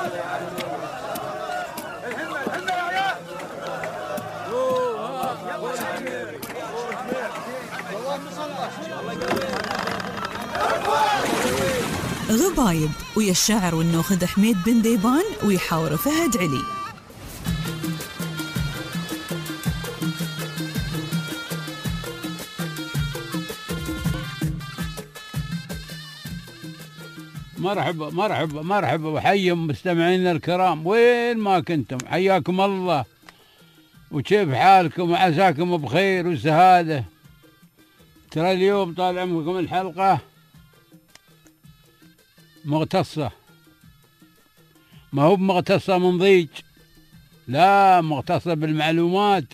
غضايب ويا الشاعر والنوخذ حميد بن ذيبان ويحاور فهد علي. مرحبا مرحبا مرحبا وحيهم مستمعينا الكرام وين ما كنتم، حياكم الله وكيف حالكم وعساكم بخير وسهادة. ترى اليوم طال عمركم الحلقة مغتصة، ما هو مغتصة من ضيج، لا مغتصة بالمعلومات،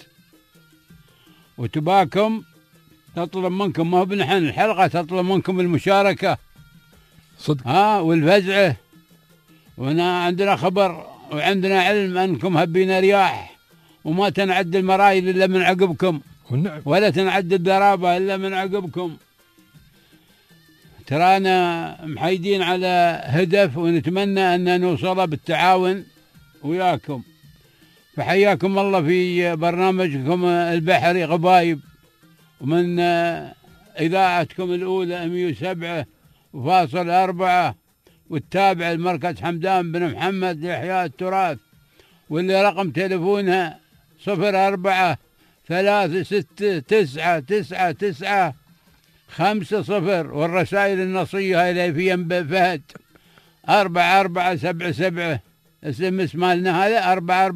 وتباكم تطلب منكم، ما هو بنحن الحلقة تطلب منكم المشاركة صدق والفزعة. وهنا عندنا خبر وعندنا علم أنكم هبينا رياح وما تنعد المرايل إلا من عقبكم، ولا تنعد الدرابة إلا من عقبكم. ترانا محيدين على هدف ونتمنى أن نوصل بالتعاون وياكم. فحياكم الله في برنامجكم البحري غضايب، ومن إذاعتكم الأولى 107.4 والتابع المركز حمدان بن محمد لإحياء التراث، واللي رقم تلفونها 04-3699-50، والرسائل النصية إلى في ينبع فهد 4477 اسمالنا هذا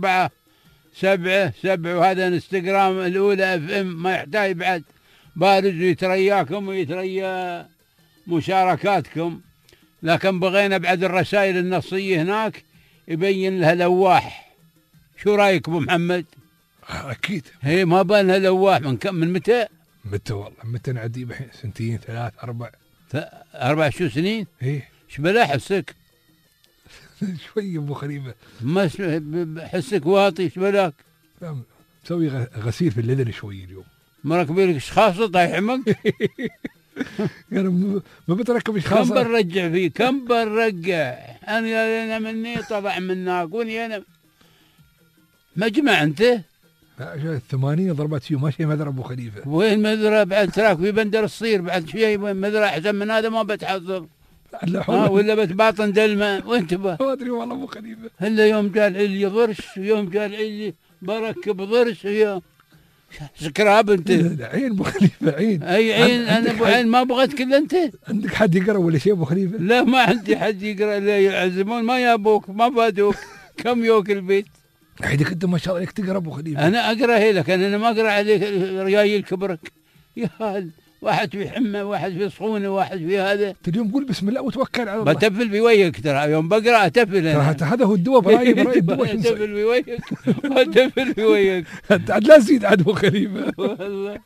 4477، وهذا انستغرام الأولى FM. ما يحتاج بعد بارز يترياكم ويتريا مشاركاتكم، لكن بغينا بعد الرسائل النصية هناك يبين لها لواح. شو رايك ابو محمد؟ اكيد هي ما بالها لواح من كم، من متى والله متى نعدي الحين 2 3 4 شو سنين؟ ايه ايش بلا حسك شوي ابو خليفه، ما حسك واطي، ايش بلاك؟ مسوي غسيل في الليل شوي اليوم. مركبين لك شخاصه طايحمك يعني ما بتركب شخاصه. كم برجع فيه، كم برجع انا مني طلع منك وني انا مجمع انت 80 ضربات فيه ماشي مدرى ابو خليفه. وين مدرى بعد؟ تراك في بندر الصير بعد شوي، وين مدرى احسن من هذا ما بتحضر ولا بتباطن دلمه وانت ما ادري والله ابو خليفه. الا يوم قال لي ضرس ويوم قال لي بركب ضرس ويوم سكراب انت. عين ابو خليفه عين. اي عين انا ابو عين ما بغيت كل انت. عندك حد يقرا ولا شيء ابو خليفه؟ لا ما عندي حد يقرا، لا يعزمون ما يابوك ما فادوك كم يوك البيت. عيدك انت ما شاء الله تقرا ابو خليفه. انا اقرا هي لك، انا ما اقرا عليك ريايل كبرك يا هال. واحد في حمى، واحد في صحونه، واحد في هذا. اليوم قول بسم الله وتوكل على الله. بتفل بوجهك ترى، يوم بقرا اتفل انا. هذا هو الدواء، برايي الدواء. اتفل بوجهك اتفل بوجهك. انت عاد لا تزيد عاد ابو خليفه والله.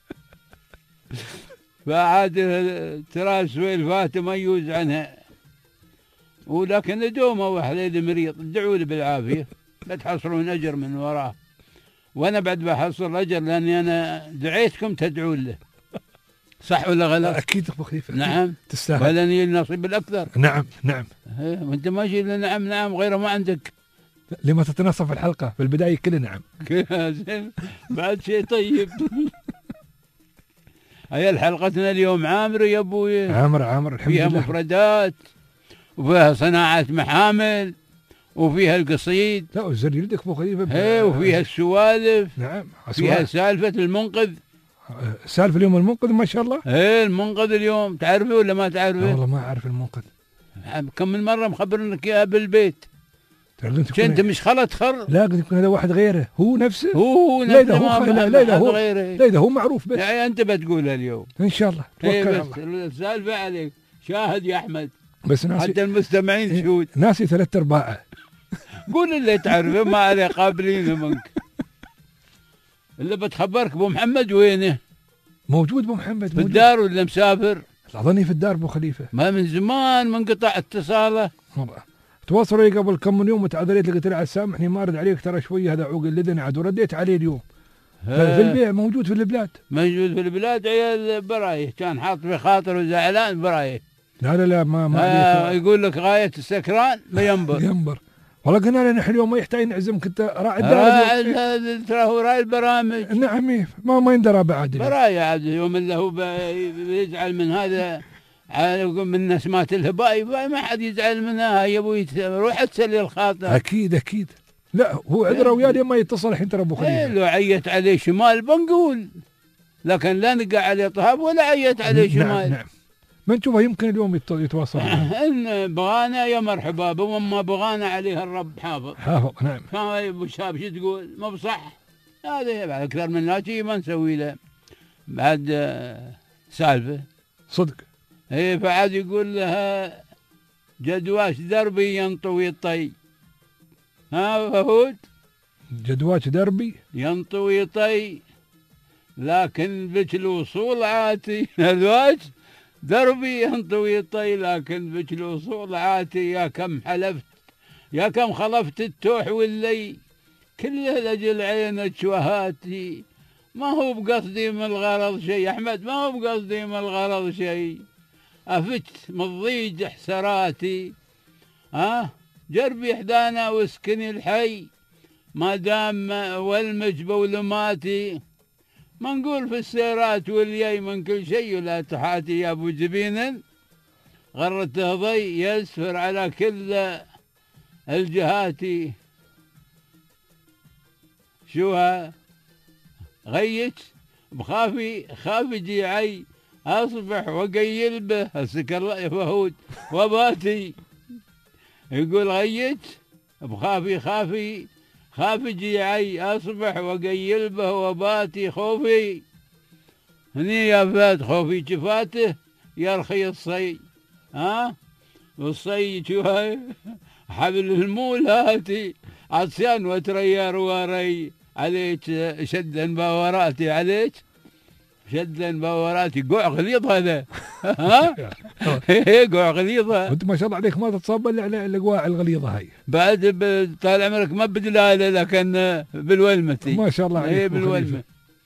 فعاد ترى سويلفات ما يوز عنها، ولكن دومه وحليل مريض، ادعوا لي بالعافيه بتحصلون اجر من وراه، وانا بعد بحصل اجر لاني انا دعيتكم تدعون له. صح ولا غلط؟ اكيد ابو خليفه. نعم تستاهل، ولني النصيب الاكثر. نعم نعم. وانت ماشي الا نعم نعم، غيره ما عندك. لما تتنصف الحلقه في البدايه كله نعم. زين بعد شيء طيب. هي حلقتنا اليوم عامر يا ابوي، عامر الحمد لله. فيها مفردات وفيها صناعه محامل وفيها القصيد. لا وزر يدك ابو خليفه. ايه وفيها السوالف. نعم فيها سالفه المنقذ. سالفه اليوم المنقذ ما شاء الله. ايه المنقذ اليوم تعرفه ولا ما تعرفه؟ والله ما اعرف المنقذ. كم من مره مخبرنك اياها بالبيت. انت مش خلط خر. لا قد يكون هذا واحد غيره، هو نفسه. هو نفسه. لا هو غيره. لا هو معروف بس. يعني انت بتقولها اليوم ان شاء الله. توكل على الله. السالفه عليك شاهد يا احمد، بس ناسي حتى المستمعين شهود. ناسي 3/4. قول اللي تعرفه ما عليه قابلين منك. اللي بتخبرك ابو محمد وينه؟ موجود ابو محمد في الدار ولا مسافر؟ اظني في الدار ابو خليفه. ما من زمان منقطع اتصاله. تواصلوا لي قبل كم من يوم وتعذريت، قلت له عاد سامحني ما ارد عليك ترى شويه هذا عوق الاذن عاد، ورديت عليه اليوم. في البيع موجود في البلاد. موجود في البلاد. عيال برايه كان حاط في خاطر وزعلان برايه. لا ما يقول لك غايه السكران ما ينبر. والله قلنا له نحن اليوم ما يحتاج نعزمك انت راعي الراديو. ترى هو راعي البرامج. نعم ما يندرى بعد. براية عاد يوم اللي هو بيزعل من هذا من نسمات الهباء ما حد يزعل منها يا ابوي روح تسلي الخاطر. اكيد لا هو عذره وياه ما يتصل الحين ترى ابو خليفه. لو عيت عليه شمال بنقول لكن لا نقع عليه طهاب ولا عيت عليه شمال. نعم ما نشوفه يمكن اليوم يتواصل. ان بغانا يا مرحبا وما بغانا عليه الرب حافظ. نعم. كان ابو شاب شو تقول ما بصح هذا بعد اكثر من ناجي ما نسوي له بعد سالفه صدق. ايه فعاد يقول لها جدواش دربي ينطوي الطي. ها فهود جدواش دربي ينطوي طي لكن بك الوصول عاتي. جدواش دربي ينطوي طي لكن بك الوصول عاتي. يا كم حلفت يا كم خلفت التوح واللي كله لجل عينك وهاتي. ما هو بقصدي من الغرض شيء احمد ما هو بقصدي من الغرض شيء. أفت مضيج حسراتي. جربي إحدانا واسكني الحي ما دام والمج بولماتي. ما نقول في السيرات واليي من كل شيء ولا تحاتي. يا أبو جبين غرته ضي يسفر على كل الجهات. شوها غيت بخافي خافي جيعي أصبح وقيل به السكر فهود وباتي. يقول غيت بخافي خافي جيعي أصبح وقيل به وباتي. خوفي هني يا فات خوفي جفاته يرخي الصي. والصي شوها حبل المولاتي عصيان وتريار وري عليك شدا باوراتي عليك شدا باوراتي. قوع غليظ هذا. قوع غليظه. وانت ما شاء الله عليك ما تتصاب الا على القواع الغليظه هاي. بعد طال عمرك ما بدلاله لكن بالولمتي. ما شاء الله عليك بالولمه.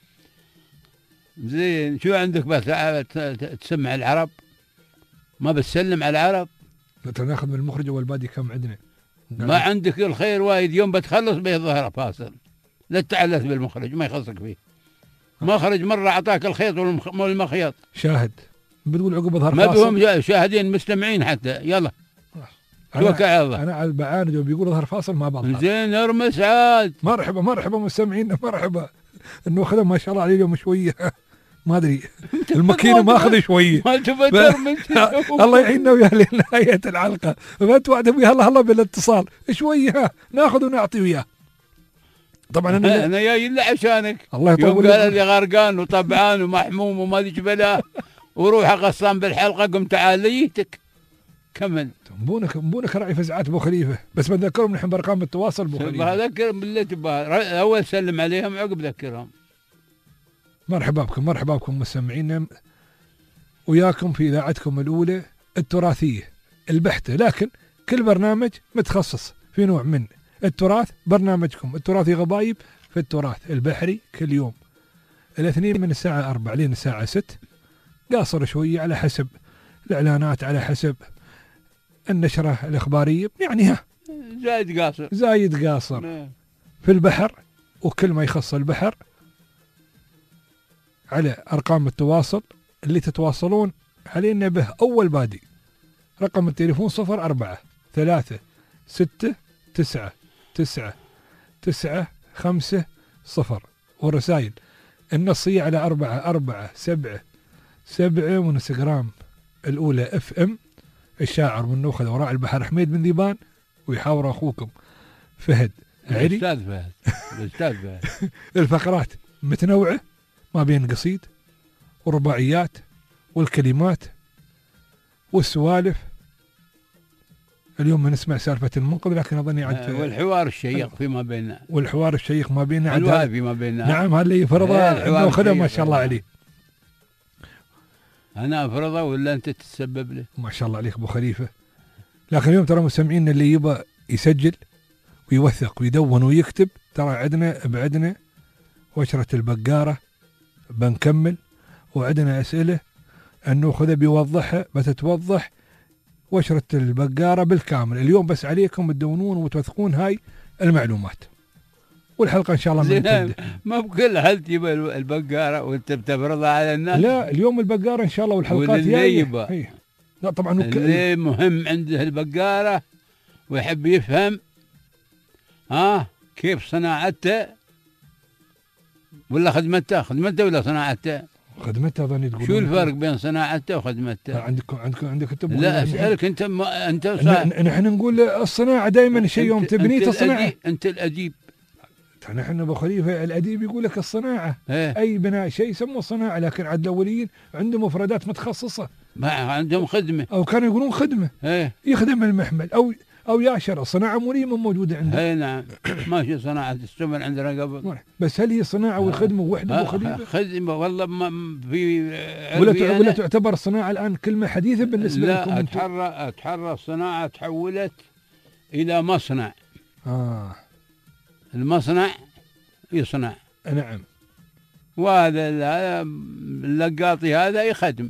زين شو عندك بس تسمع العرب ما بتسلم على العرب. ناخذ من المخرج والبادي كم عندنا. ما عندك الخير وايد يوم بتخلص به ظهره فاصل. لا تتعلث بالمخرج ما يخصك فيه. مخرج مرة أعطاك الخيط والمخيط. شاهد بتقول عقب ظهر ما بهم شاهدين مستمعين حتى. يلا توكل على الله. أنا على البعاند وبيقول ظهر فاصل ما بظهر. زين ارمس عاد. مرحبا مستمعين مرحبا. إنه خدم ما شاء الله عليه اليوم شوية ما أدري الماكينة ما أخذ شوية. ما تبى ترمس. الله يعيننا وياه لنهاية الحلقة. ما توعد وياه الله بالاتصال شوية ناخذ ونعطي وياه. طبعا انا جاي الا عشانك. الله يطول. قال لي غرقان وطبعان ومحموم وما ادري بلا وروح غصان بالحلقه قم تعال ليتك كمل. مبونك راعي فزعات ابو خليفه بس بذكرهم نحن بارقام التواصل ابو خليفه. بذكرهم باللي تبغى اول سلم عليهم عقب ذكرهم. مرحبا بكم مستمعينا وياكم في اذاعتكم الاولى التراثيه البحته لكن كل برنامج متخصص في نوع من التراث. برنامجكم التراثي غبايب في التراث البحري كل يوم الاثنين من الساعة 4 لين الساعة 6 قاصر شوية على حسب الإعلانات على حسب النشرة الإخبارية يعني زايد قاصر في البحر وكل ما يخص البحر على أرقام التواصل اللي تتواصلون علينا به. أول بادي رقم التليفون 04-36-9-9-9-5-0 والرسائل النصية على 447 وانستغرام الأولى FM الشاعر من نوخذ وراء البحر حميد بن ذيبان ويحاور أخوكم فهد علي الأستاذ فهد. الفقرات متنوعة ما بين قصيد ورباعيات والكلمات والسوالف. اليوم نسمع سالفة المنقذ لكن أظني عاد والحوار الشيق فيما بيننا. والحوار الشيق ما بيننا الحوار فيما بيننا. نعم هذا اللي فرضه إنه خدم ما شاء الله عليه. أنا أفرضه ولا أنت تتسبب له؟ ما شاء الله عليك أبو خليفة. لكن اليوم ترى مستمعين اللي يبغى يسجل ويوثق ويدون ويكتب ترى بعدنا وشرة البقارة بنكمل وعندنا أسئلة أنه خذ بيوضحها بتتوضح وشرة البقارة بالكامل. اليوم بس عليكم تدونون وتوثقون هاي المعلومات، والحلقة إن شاء الله زين. ما بكل حل تجيب البقارة وأنت بتفرضها على الناس. لا، اليوم البقارة إن شاء الله والحلقات جاية. لا طبعا اللي مهم عنده البقارة ويحب يفهم كيف صناعته ولا خدمته ولا صناعته. خدمته ظني تقول. شو الفرق بين صناعته وخدمته؟ عندك كتب. لا أسألك أنت نحن نقول الصناعة دائما شيء يوم تبني تصنع. أنت الأديب. نحن أبو خليفة الأديب يقول لك الصناعة أي بناء شيء يسموه صناعة، لكن عاد الأوليين عندهم مفردات متخصصة. ما عندهم خدمة، أو كانوا يقولون خدمة. يخدم المحمل أو يعشر. صناعة مريمة موجودة عندنا. نعم. ماشي صناعة السمن عندنا قبل. بس هل هي صناعة والخدمة وحدة أبو خليفة؟ خدمة والله ما في. ولا تعتبر الصناعة الآن كلمة حديثة بالنسبة لكم؟ لا، أتحرى الصناعة تحولت إلى مصنع. المصنع يصنع. نعم. وهذا اللقاطي هذا يخدم.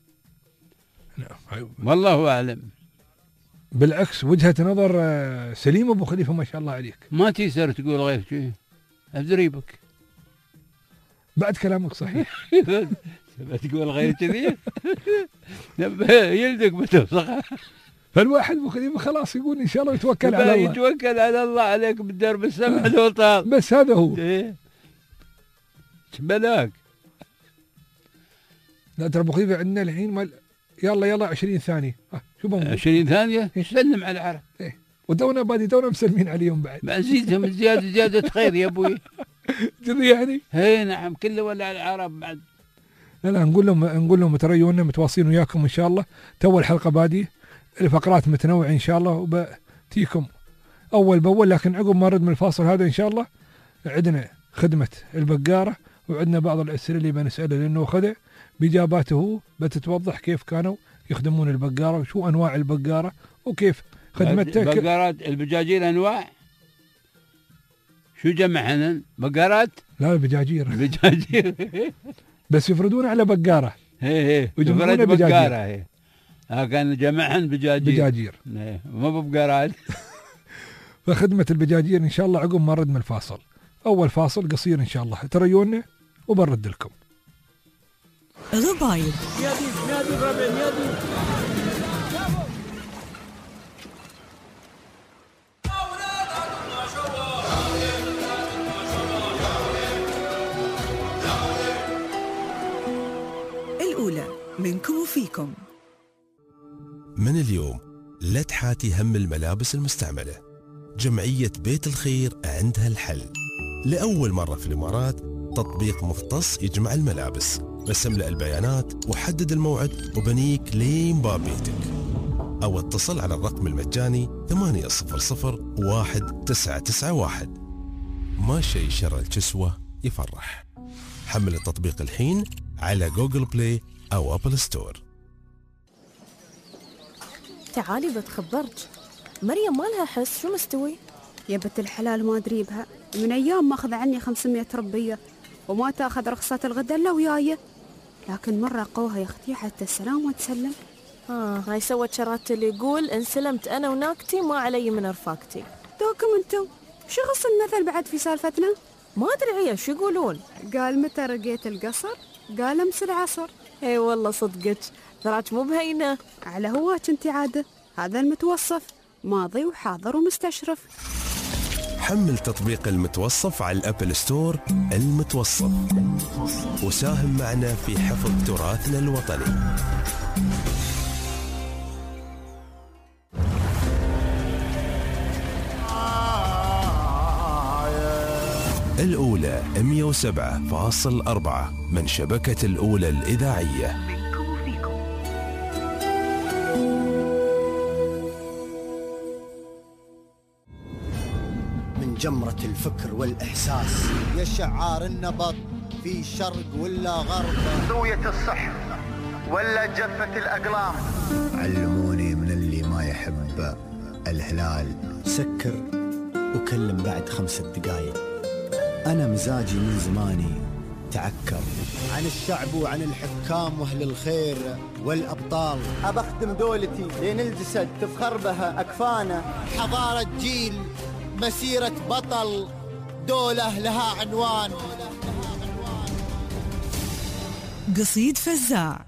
نعم. والله أعلم. بالعكس وجهة نظر سليمة أبو خليفة، ما شاء الله عليك. ما تيسر تقول غير شيء. أدريبك بعد كلامك صحيح. تقول غير كذي يلدك بتوسخها. فالواحد أبو خليفة خلاص يقول إن شاء الله يتوكل على الله. يتوكل على الله عليك بالدرب السمح والطال. بس هذا هو. بلاك. لا ترى أبو خليفة عندنا الحين يلا 20 ثانية. شو بنقول 20 ثانية يسلم على العرب. تونا مسلمين عليهم بعد. زيدهم زيادة خير يا أبوي. كذي يعني. نعم كله ولا على العرب بعد. لا نقول لهم تريونا متواصلين وياكم إن شاء الله. تو الحلقة بادية، الفقرات متنوعة إن شاء الله وبتيكم أول بأول. لكن عقب ما نرد من الفاصل هذا إن شاء الله عندنا خدمة البقارة، وعندنا بعض الأسئلة اللي بنسأله لأنه خدع بإجاباته بتتوضح كيف كانوا يخدمون البقارة وشو أنواع البقارة وكيف خدمته. بقارات البجاجير أنواع شو جمعهن؟ بقارات؟ لا البجاجير. بس يفردون على بقارة. يفرد بقارة. كان جمعهن بجاجير. ما بقارات. فخدمة البجاجير إن شاء الله عقب ما نرد من الفاصل. أول فاصل قصير إن شاء الله تريونا وبرد لكم. ربايب. الأولى منكم وفيكم. من اليوم لا تحاتي هم الملابس المستعملة. جمعية بيت الخير عندها الحل. لأول مرة في الإمارات تطبيق مختص يجمع الملابس. بس املأ البيانات وحدد الموعد وبنيك لين باب بيتك، أو اتصل على الرقم المجاني 800-1991. ما شيء شر الكسوة يفرح. حمل التطبيق الحين على جوجل بلاي أو أبل ستور. تعالي بتخبرك، مريم ما لها حس. شو مستوي؟ يا بنت الحلال ما أدري بها، من أيام ما أخذ عني 500 ربية وما تأخذ رخصة الغدا إلا وياي. لكن مرة قوها يا أختي حتى السلام وتسلم. هاي سوت شرات اللي يقول إن سلمت أنا وناكتي ما علي من رفاقتي. دوكم أنتم شو غص المثل بعد في سالفتنا؟ ما أدري عيا شو يقولون. قال متى رقيت القصر؟ قال أمس العصر. اي والله صدقك، ذراك مو بهينة. على هواك انت عادة، هذا المتوصف ماضي وحاضر ومستشرف. حمل تطبيق المتوصف على الأبل ستور. المتوصف، وساهم معنا في حفظ تراثنا الوطني. الأولى 107.4 من شبكة الأولى الإذاعية. من جمرة الفكر والإحساس يا شعار النبض في شرق ولا غرب، زوية الصحر ولا جفة الأقلام. علموني من اللي ما يحب الهلال سكر وكلم بعد 5 دقايق. أنا مزاجي من زماني تعكر. عن الشعب وعن الحكام واهل الخير والابطال، أبخدم دولتي لين الجسد تفخر بها أكفانا. حضارة جيل، مسيرة بطل، دولة لها عنوان. قصيد فزاع.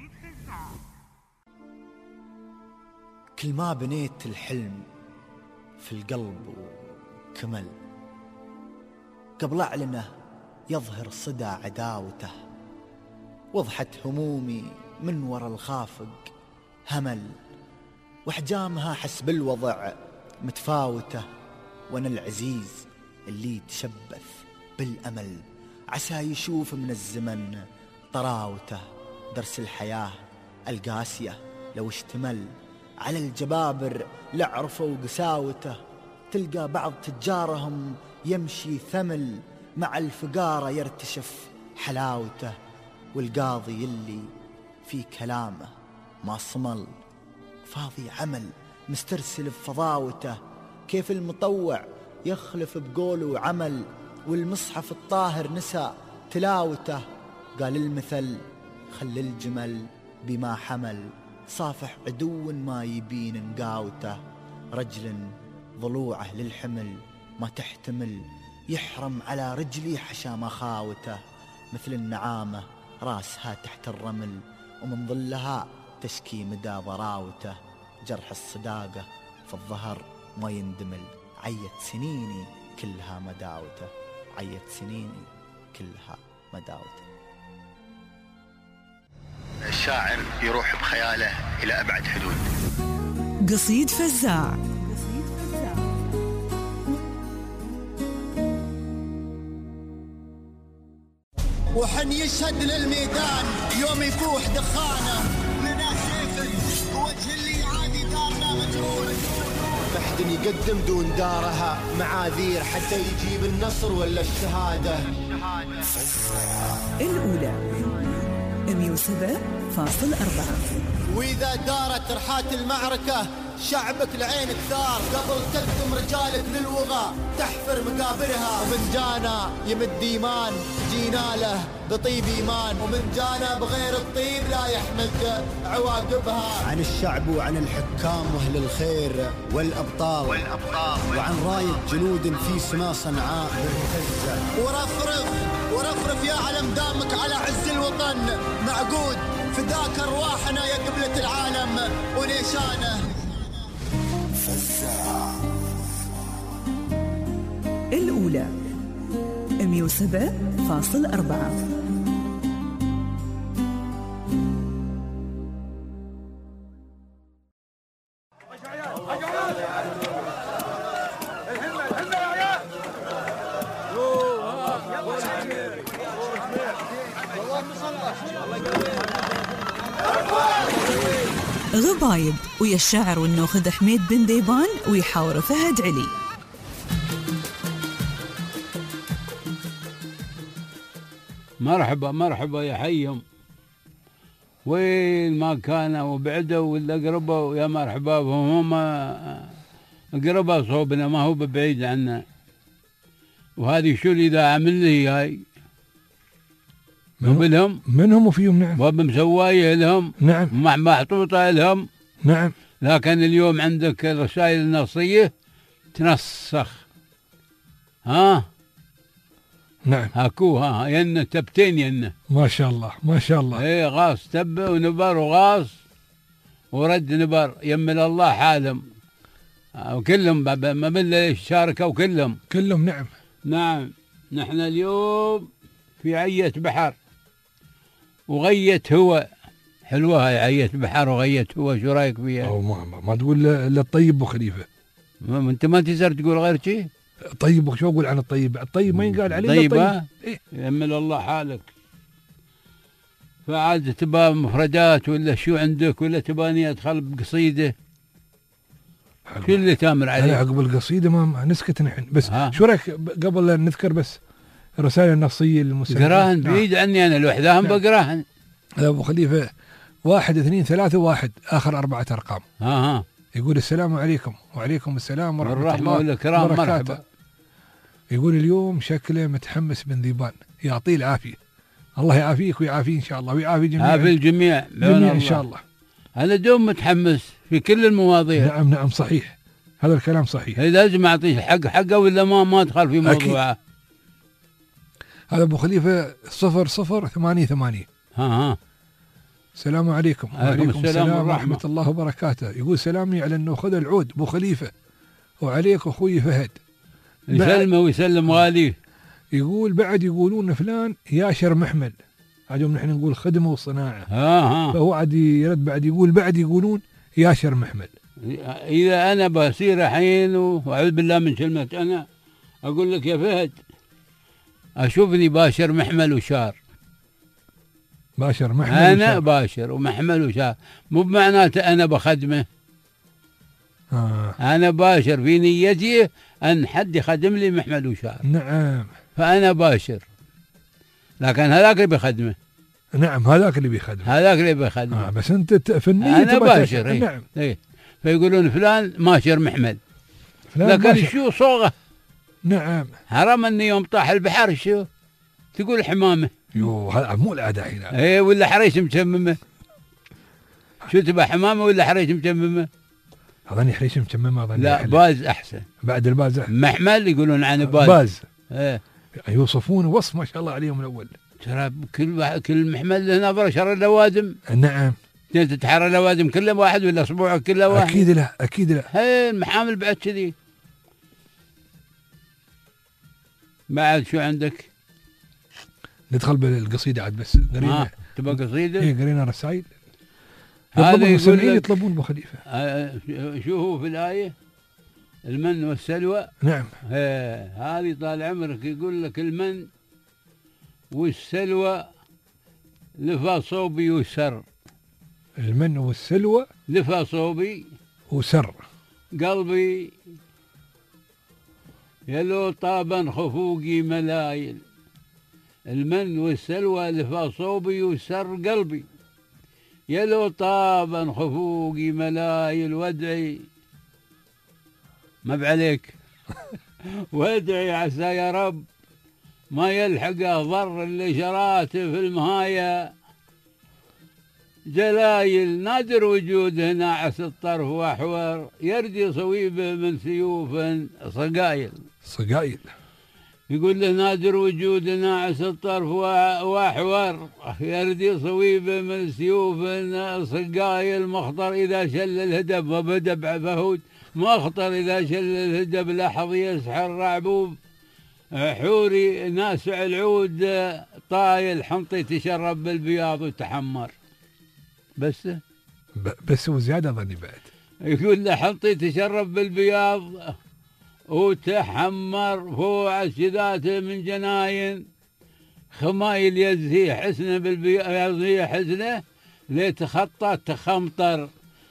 كل ما بنيت الحلم في القلب وكمل، قبل أعلنه يظهر صدى عداوته. وضحت همومي من وراء الخافق همل، واحجامها حسب الوضع متفاوته. وانا العزيز اللي تشبث بالامل، عسى يشوف من الزمن طراوته. درس الحياة القاسية لو اشتمل على الجبابر لعرفوا قساوته. تلقى بعض تجارهم يمشي ثمل، مع الفقارة يرتشف حلاوته. والقاضي اللي في كلامه ما صمل، فاضي عمل مسترسل بفضاوته. كيف المطوع يخلف بقوله وعمل، والمصحف الطاهر نسى تلاوته. قال المثل خل الجمل بما حمل، صافح عدو ما يبين نقاوته. رجل ضلوعه للحمل ما تحتمل، يحرم على رجلي حشا مخاوته. مثل النعامة راسها تحت الرمل، ومن ظلها تشكي مدى ضراوته. جرح الصداقة في الظهر ما يندمل، عيت سنيني كلها مداوته. عيت سنيني كلها مداوته. الشاعر يروح بخياله إلى أبعد حدود. قصيد فزاع. وحن يشهد للميدان يوم يفوح دخانه، لنا سيف وجه اللي عادي دارنا مجهول. بحد يقدم دون دارها معاذير حتى يجيب النصر ولا الشهادة. الأولى 107.4. وإذا دارت رحات المعركة شعبك لعينك ثار، قبل تقدم رجالك للوغى تحفر مقابرها. ومن جانا يمد إيمان جينا له بطيب إيمان، ومن جانا بغير الطيب لا يحمد عواقبها. عن الشعب وعن الحكام واهل الخير والأبطال، وعن راية جنود في سما صنعاء بالمهزة. ورفرف يا علم دامك على عز الوطن معقود، فداك أرواحنا يا قبلة العالم ونيشانه. الأولى 107.4. غبايب ويا الشاعر والنوخذ حميد بن ديبان ويحاور فهد علي. مرحبا مرحبا يا حيهم، وين ما كانوا وبعدوا ولا قربوا يا مرحبا بهم. هم قربوا صوبنا ما هو بعيد عنا. وهذه شو اللي ذا عمل لي هاي وبلهم منهم وفيهم. نعم. وبمسوايه لهم. نعم. محطوطة لهم. نعم. لكن اليوم عندك الرسائل النصية تنسخ. ها. نعم. هاكوها ينه تبتين ينه. ما شاء الله ما شاء الله. ايه غاص تب ونبر وغاص ورد نبر يمل الله حالهم. وكلهم ما بل شاركوا كلهم. نعم. نعم. نحن اليوم في عية بحر وغية هو حلوة. هاي عية بحر وغية هو، شو رايك فيها؟ أو ما تقول الا الطيب ابو خليفه. انت ما تقدر تقول غير شيء. طيب شو اقول عن الطيب؟ الطيب ما ينقال عليه طيب. إيه؟ يمل الله حالك. فعاد تبى مفردات ولا شو عندك، ولا تباني ادخل بقصيده؟ شو اللي تامر عليه؟ انا عقب القصيده ما نسكت نحن بس. شو رايك قبل لا نذكر بس الرسائل النصيه للمستمعين؟ قراهن بعيد عني انا لوحدهم. بقراهن. ابو خليفه 1 2 3 1 اخر 4 ارقام. يقول السلام عليكم. وعليكم السلام ورحمه الله والكرام. مرحبا. يقول اليوم شكله متحمس بن ذيبان، يعطيه العافيه. الله يعافيك ويعافي إن شاء الله ويعافي جميع يعافي الجميع إن شاء الله. أنا دوم متحمس في كل المواضيع. نعم نعم صحيح، هذا الكلام صحيح. لازم أعطيه حقه ولا ما أدخل في موضوعه. هذا أبو خليفة 0088. ها السلام عليكم. وعليكم السلام ورحمة الله وبركاته. يقول سلامي على النوخذ العود أبو خليفة وعليك أخوي فهد. يسلمه ويسلم واليه. يقول بعد يقولون فلان ياشر محمل، عجب نحن نقول خدمة وصناعة. فهو عاد يرد بعد يقول بعد يقولون ياشر محمل. إذا أنا بصير حين وأعوذ بالله من كلمة أنا أقول لك يا فهد أشوفني باشر محمل وشار. باشر محمل أنا وشار. باشر ومحمل وشار، مو بمعناته أنا بخدمه. أنا باشر في نيتي أن حد يخدم لي محمل وشار. نعم. فأنا باشر، لكن هذاك اللي بيخدمه. نعم هذاك اللي بيخدمه. هذاك اللي بيخدمه. بس أنت في النية أنا باشر. نعم. فيقولون فلان ماشر محمل، لكن ماشر. شو صوغه. نعم. حرام أني يوم طاح البحر شو تقول حمامة. هذا مو الأداء هنا. ولا حريش مشممة. شو تبى حمامة ولا حريش مشممة؟ أظني حريش مشممة. لا باز أحسن. بعد الباز أحسن. محمل يقولون عنه باز. باز. يوصفون وصف ما شاء الله عليهم الأول. ترى كل محمل له نظرة شر اللوادم. نعم. تتحرى اللوادم كله واحد ولا أسبوع كله واحد؟ أكيد لا أكيد لا. هاي المحامل بعد كذي. بعد شو عندك؟ ندخل بالقصيدة عاد بس قرينا. تبغى قصيدة؟ قرينا رسائل. هذا المسلمين يطلبون أبو خليفة. شو هو في الآية؟ المن والسلوى. نعم. هذه طال عمرك يقول لك المن والسلوى لفا صوبي وسر. المن والسلوى لفا صوبي وسر قلبي يلو طابا خفوقي ملايل. المن والسلوى لفا صوبي وسر قلبي يلو طابا خفوقي ملايل. وادعي ما بعليك وادعي عسى يا رب ما يلحقه ضر اللي شراته في المهاية جلايل. نادر وجوده ناعس الطرف واحور يردي صويبه من سيوف صقايل. صقايل. يقول له نادر وجوده ناعس الطرف واحور يردي صويبه من سيوف صقايل. مخطر إذا شل الهدب وبدب فهود مخطر إذا شل الهدب لحظ يسحر رعبوب حوري ناسع العود طايل حنطي تشرب بالبياض وتحمر. بس وزيادة ظني بعد. يقول له حنطي تشرب بالبياض وتحمر فوع الشذات من جناين خمايل يزهي حسنه بالبياض يزهي حسنه ليتخطى تخمطر.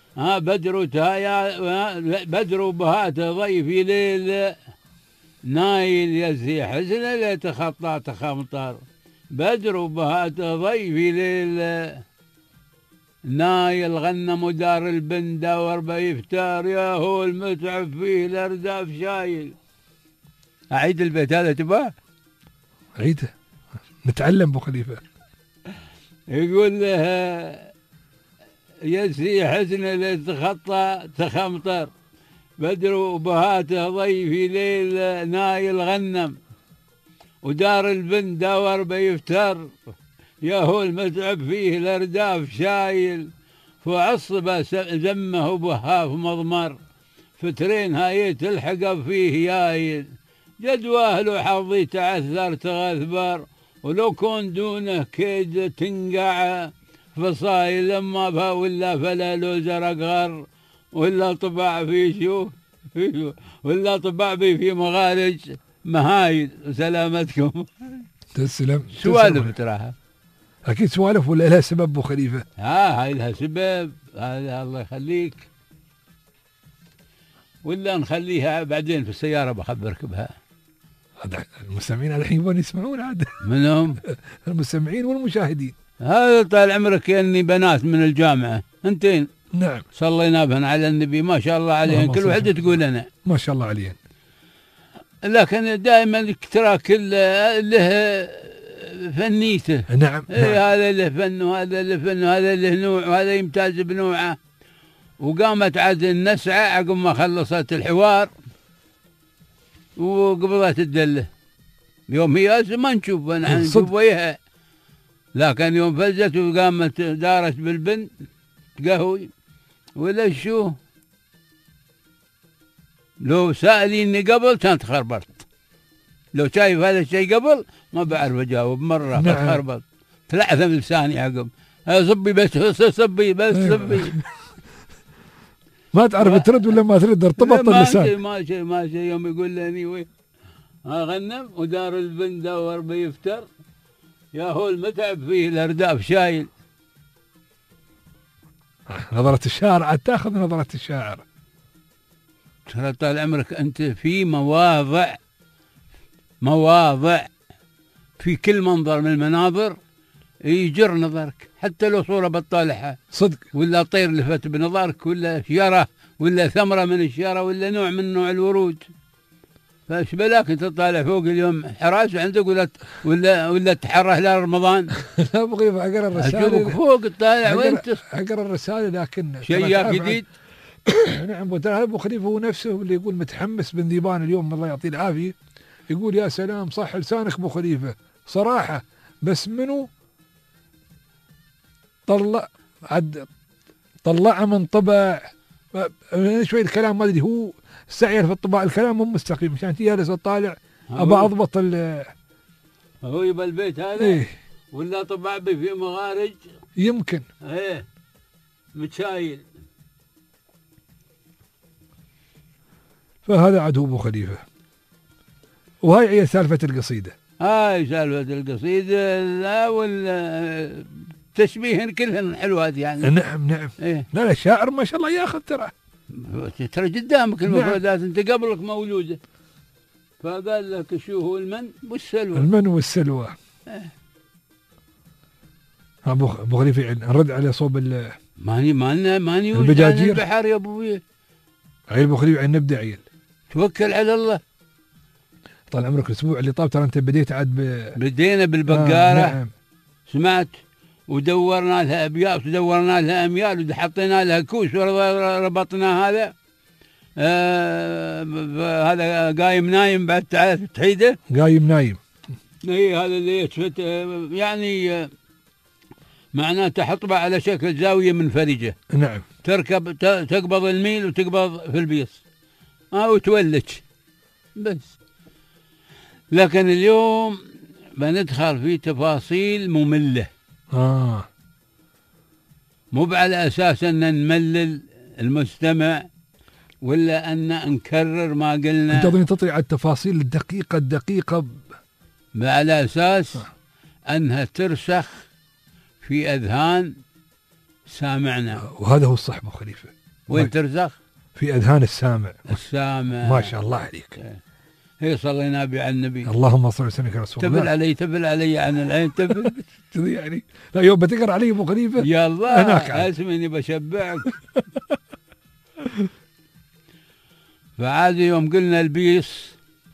بدر بهات ضيفي ليل نايل يزهي حسنه ليتخطى تخمطر. بدر بهات ضيفي ليل نايل غنم دار البندة وربا يفتار يا هو المتعب فيه الأرداف شايل. أعيد البيت هذا تباه؟ عيده نتعلم أبو خليفة. يقول له يزهي حسنه ليتخطى تخمطر. بدر بهاته ضيفي ليل نايل غنم ودار البندة وربا يفتر يا هو المتعب فيه الأرداف شايل. فعصب زمه بهاف مضمر فترين هاي تلحق فيه يايل. جدواه له حظي تعثر تغثبر ولو كون دونه كيد تنقع فصايل لما بها ولا فلا له زرق غر ولا طبع في شو ولا طبع في مغارج مهايل. سلامتكم. تسلم. سوالف تراها أكيد سوالف ولا لها سبب أبو خليفة؟ هاي لها سبب. هذا الله يخليك ولا نخليها بعدين في السيارة بخبرك بها. المستمعين الحين يبون يسمعون عاد. منهم؟ المستمعين والمشاهدين. هذا طال عمرك يعني بنات من الجامعة انتين. نعم. صلينا بهن على النبي ما شاء الله عليهن كل واحدة تقول أنا ما شاء الله عليهن. لكن دائما ترى كل له فنيته. نعم. هذا له فن وهذا له فن وهذا له نوع وهذا يمتاز بنوعه. وقامت عاد النسعة عقب ما خلصت الحوار وقبضت الدلة. يوم هي ما نشوف، نحن نشوف وياها، لكن يوم فزت وقامت دارت بالبن تقهوي ولا شو، لو سأليني قبل كانت خربرت، لو شايف هذا الشيء قبل ما بعرف أجاوب مرة. نعم. خربط تلعثم لساني عقب، صبي بس صبي بس صبي. ما تعرف ترد ولا ما ترد، ارتبط اللسان. ما شيء يوم يقول لي وي غنم ودار البن دور بيفتر، يا هو المتعب فيه الارداف شايل. نظرة الشاعر عاد تاخذ نظرة الشاعر. ترى طال عمرك انت في مواضع في كل منظر من المناظر يجر نظرك، حتى لو صورة بتطالعها صدق، ولا طير لفت بنظرك ولا شجرة ولا ثمرة من الشجرة ولا نوع من نوع الورود. فايش بلاك انت تطالع فوق اليوم حراس عندك ولا تحره لرمضان؟ لا ابغى اقرا الرسالة. اشوفك فوق تطالع وانت اقرا الرسالة، لكن شيء جديد. نعم. وترى ابو خليفة هو نفسه اللي يقول متحمس بن ذيبان اليوم، الله يعطيه العافية، يقول يا سلام صح لسانك ابو خليفة صراحة، بس منو طلع من طبع شوي الكلام، ما ادري هو سعير في الطباع، الكلام مو مستقيم، مشان جالس اطالع ابى اضبط هو يبى البيت هذا. إيه؟ ولا طبع بي في مغارج يمكن. ايه متشايل. فهذا عاد هو ابو خليفة. وهاي هي سالفة القصيدة. هاي سالفة القصيدة. لا والتشبيه كلهن حلوات يعني. نعم. إيه؟ لا الشاعر ما شاء الله ياخذ ترى قدامك المفردات. نعم. انت قبلك موجودة، فقال لك شو هو المن والسلوى. المن والسلوى. ابو خليفة نرد على صوب ماني البجاجير البحر يا ابوي. عيل ابو خليفة نبدا عيل توكل على الله. طال عمرك الاسبوع اللي طاف ترى انت بديت عاد بدينا بالبقارة. نعم. سمعت ودورنا لها ابيات ودورنا لها اميال وحطينا لها كوس وربطنا هذا. هذا قايم نايم بعد تحيده. قايم نايم. اي هذا اللي يتفت يعني معناته حطبة على شكل زاوية منفرجة. نعم. تركب تقبض الميل وتقبض في البيص وتولج بس. لكن اليوم بندخل في تفاصيل مملة. مو على أساس أن نملل المستمع ولا أن نكرر ما قلنا. أنت أظن تطلع على التفاصيل الدقيقة على أساس أنها ترسخ في أذهان سامعنا. وهذا هو الصح أبو خليفة. وين ترسخ؟ في أذهان السامع. ما شاء الله عليك. هي صلينا بي على النبي. اللهم صل وسلم على رسول الله. تبل علي عن العين تبل. يعني لا يوم بتقرأ علي أبو خليفة. يا الله اسمني بشبعك. فعاد يوم قلنا البيص،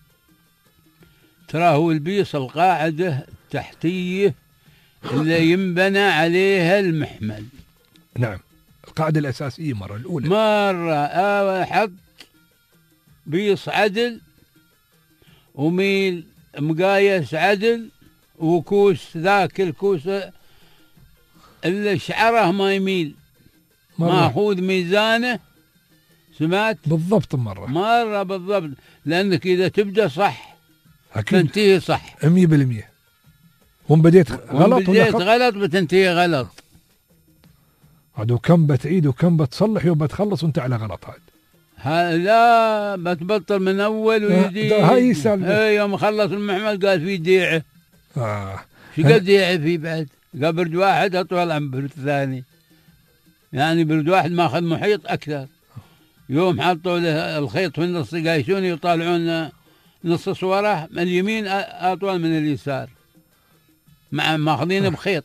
ترى هو البيص القاعدة التحتية اللي ينبنى عليها المحمل. نعم. القاعدة الأساسية مرة الأولى. مرة حط بيص عدل وميل مقايس عدل وكوس، ذاك الكوس اللي شعره ما يميل ماخوذ ميزانه. سمعت؟ بالضبط مرة بالضبط، لأنك إذا تبدأ صح تنتهي صح 100%. وم بديت غلط بتنتهي غلط. عاد وكم بتعيد وكم بتصلح يوم بتخلص وانت على غلط. لا بتبطل من أول ويجي. هاي السالفة. يوم خلص المحمل قال في ديعة. شو قد ديعة في بعد؟ قال برد واحد أطول عن برد ثاني، يعني برد واحد ماخذ محيط أكثر. يوم حطوا له الخيط في النص قايسون يطالعون نص صوره من اليمين أطول من اليسار، مع ماخذينه بخيط،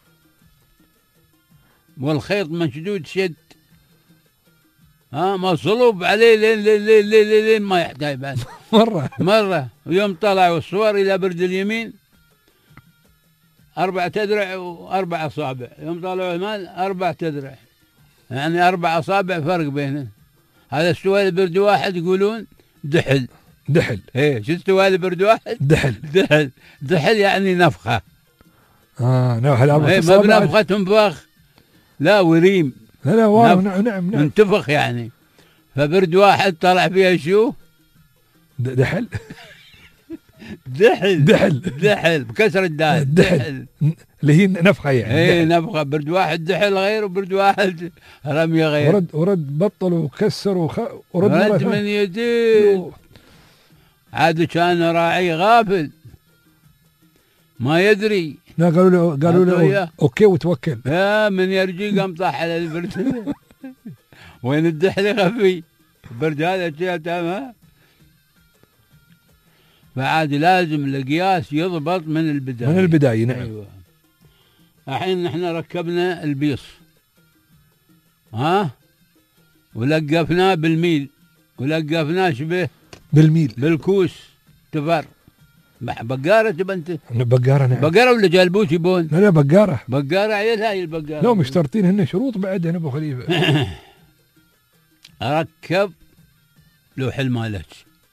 والخيط مشدود شد مصلوب عليه لين ما يحتاج بعد. مرة ويوم طلعوا الصور إلى برد اليمين 4 أذرع و4 أصابع، يوم طلعوا المال 4 أذرع، يعني 4 أصابع فرق بينهم. هذا استوى برد واحد يقولون دحل. دحل ايه، شو استوى برد واحد؟ دحل يعني نفخة. نفخة. ما بنفخة تنفخ، لا وريم. لا نعم منتفخ يعني. فبرد واحد طلع فيها شو؟ دحل. دحل بكسر الدال. دحل اللي هي نفخة يعني. ايه نفخة. برد واحد دحل غير، وبرد واحد رمي غير. ورد بطل وكسر ورد من يديه. عاد كان راعي غافل ما يدري. لا قالوا له اوكي وتوكل. من يرجي قام طاح على البرد. وين الدحل خفي البرد هذا تمام. فعاد لازم القياس يضبط من البداية. نعم. أيوة. الحين نحن ركبنا البيص ولقفناه بالميل، ولقفناه شبه بالميل بالكوس تفر. بقارة تبنت بقارة. نعم. بقارة ولا جالبوت يبون؟ لا بقارة عيل. هاي البقارة لو مشترطين هن شروط بعد هنا ابو خليفة. ركب لوح المالك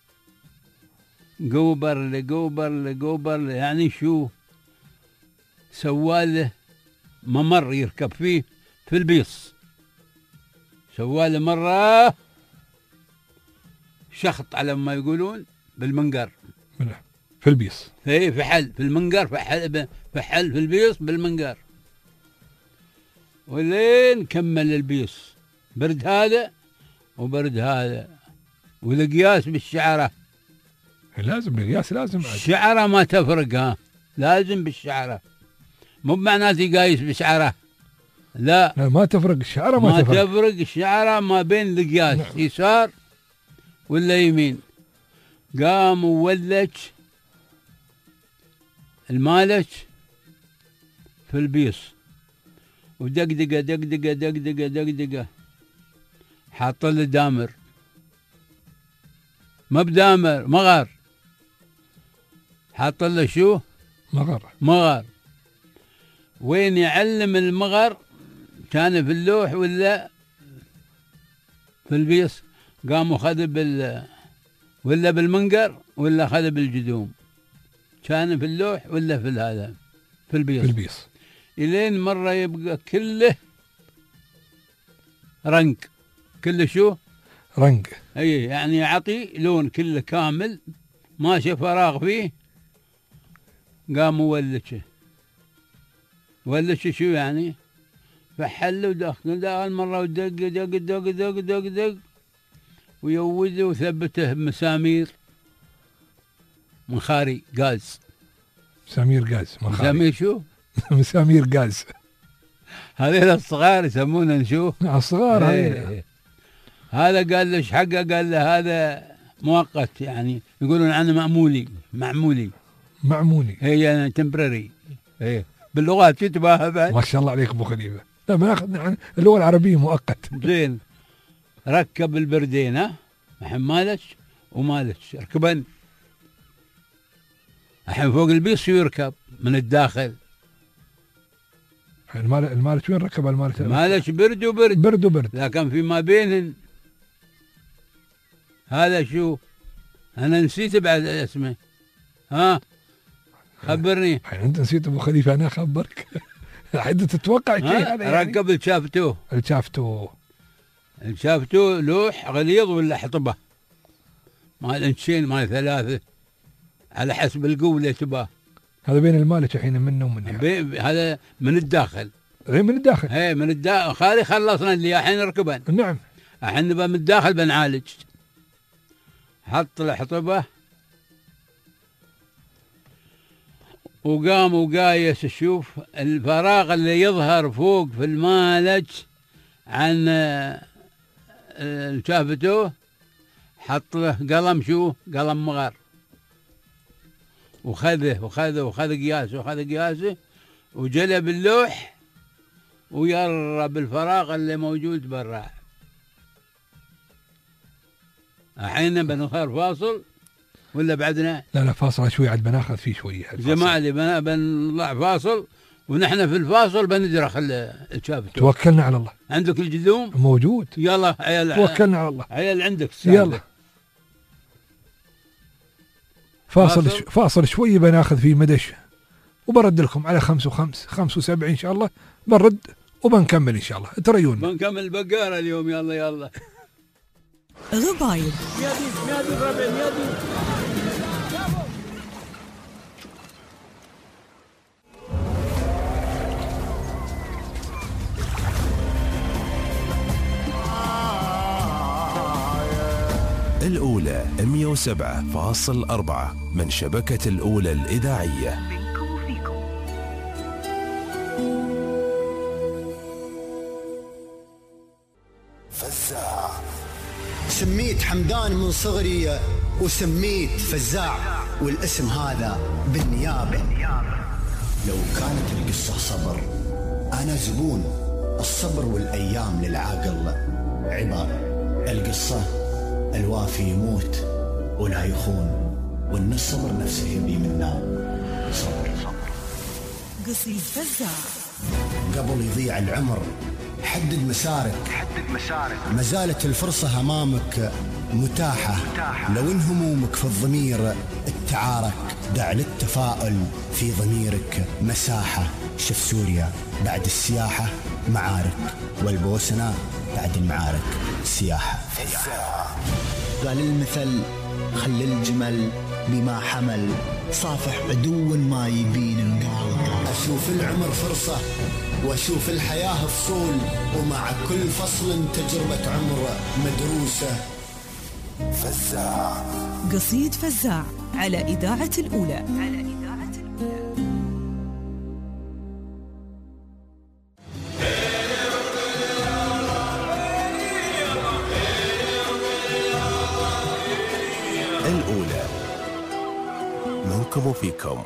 قوبر يعني شو سواله ممر يركب فيه في البيص. سواله مرة شخط على ما يقولون بالمنقر في البيص. فحل في المنقر، فحل في البيص بالمنقر، ولين كمل البيص. برد هذا وبرد هذا، والقياس بالشعرة. لازم القياس لازم. الشعرة ما تفرق. لازم بالشعرة، مو بمعناته يقايس بشعرة. لا ما تفرق الشعرة. ما تفرق الشعرة ما بين القياس. نعم. يسار ولا يمين. قام وولج المالك في البيص ودقدقة حاط له دامر، ما بدامر، مغر. حاط له شو؟ مغر. وين يعلم المغر؟ كان في اللوح ولا في البيص؟ قاموا خذ ولا بالمنقر ولا خذ بالجدوم؟ كان في اللوح ولا في هذا في البيص. إلين مرة يبقى كله رنق. كله شو؟ رنق. اي يعني يعطي لون كله كامل، ماشي فراغ فيه. قاموا ولشه شو يعني؟ فحل ودخل مرة ودق دق دق دق دق دق ويوزه وثبته بمسامير منخاري غاز. مسامير شو؟ مسامير غاز. هذيل الصغار يسمونه شو؟ الصغار هذيل. هذا قال له ايش حقه؟ قال له هذا مؤقت، يعني يقولون عنه معمولي. هي يعني تمبرري. باللغات شو تباها بعد؟ ما شاء الله عليك ابو خليفه. لا ما اخذنا اللغه العربيه مؤقت. زين. ركب البردين الحين مالك ومالك ركبن. الحين فوق البيص يركب من الداخل. المالك وين ركب المالك؟ مالك برد وبرد. لكن فيما بينهن هذا شو؟ انا نسيت بعد اسمه. خبرني. انت نسيت ابو خليفه، انا اخبرك. حد تتوقع شيء هذا يعني؟ ركب الشافتو لوح غليظ ولا حطبه مال انشين مال 3 على حسب القوه اللي تباه. هذا بين المالك الحين منه ومن هذا من الداخل. من الداخل. من الداخل. خالي خلصنا اللي الحين ركبن. نعم. الحين نبى من الداخل بنعالج. حط الحطبه وقام وقايس. شوف الفراغ اللي يظهر فوق في المالج عن شافته، حط له قلم شو؟ قلم مغر. وخذ قياسه وجلب اللوح ويرب الفراغ اللي موجود برا. الحين بنصير فاصل ولا بعدنا؟ لا فاصل شوي عاد بناخذ فيه شوية جماعة اللي بنطلع فاصل، ونحن في الفاصل بندرخ الشافت. توكلنا على الله. عندك الجذوم؟ موجود. يلا عيال، توكلنا على الله. عيال عندك يلا فاصل شوي بناخذ فيه مدش، وبرد لكم على 5 و5 و7 إن شاء الله، برد وبنكمل إن شاء الله. تريون بنكمل بقارة اليوم. يلا غبايب. الأولى 107.4 من شبكة الأولى الإذاعية. فزاع. سميت حمدان من صغري وسميت فزاع، والاسم هذا بالنيابة. لو كانت القصة صبر أنا زبون الصبر، والأيام للعاقل عبار. القصة الوافي يموت ولا يخون، وإن الصبر نفسه يبي منا صبر. قصيد فزاع. قبل يضيع العمر حدد مسارك، ما زالت الفرصة أمامك متاحة. لو إن همومك في الضمير التعارك، دع للتفاؤل في ضميرك مساحة. شوف سوريا بعد السياحة معارك، والبوسنة بعد المعارك سياحة. قال المثل خل الجمل بما حمل، صافح عدو ما يبين النار. أشوف العمر فرصة وأشوف الحياة فصول، ومع كل فصل تجربة عمر مدروسة. فزاع. قصيد فزاع على إذاعة الأولى. الأولى منكم وفيكم.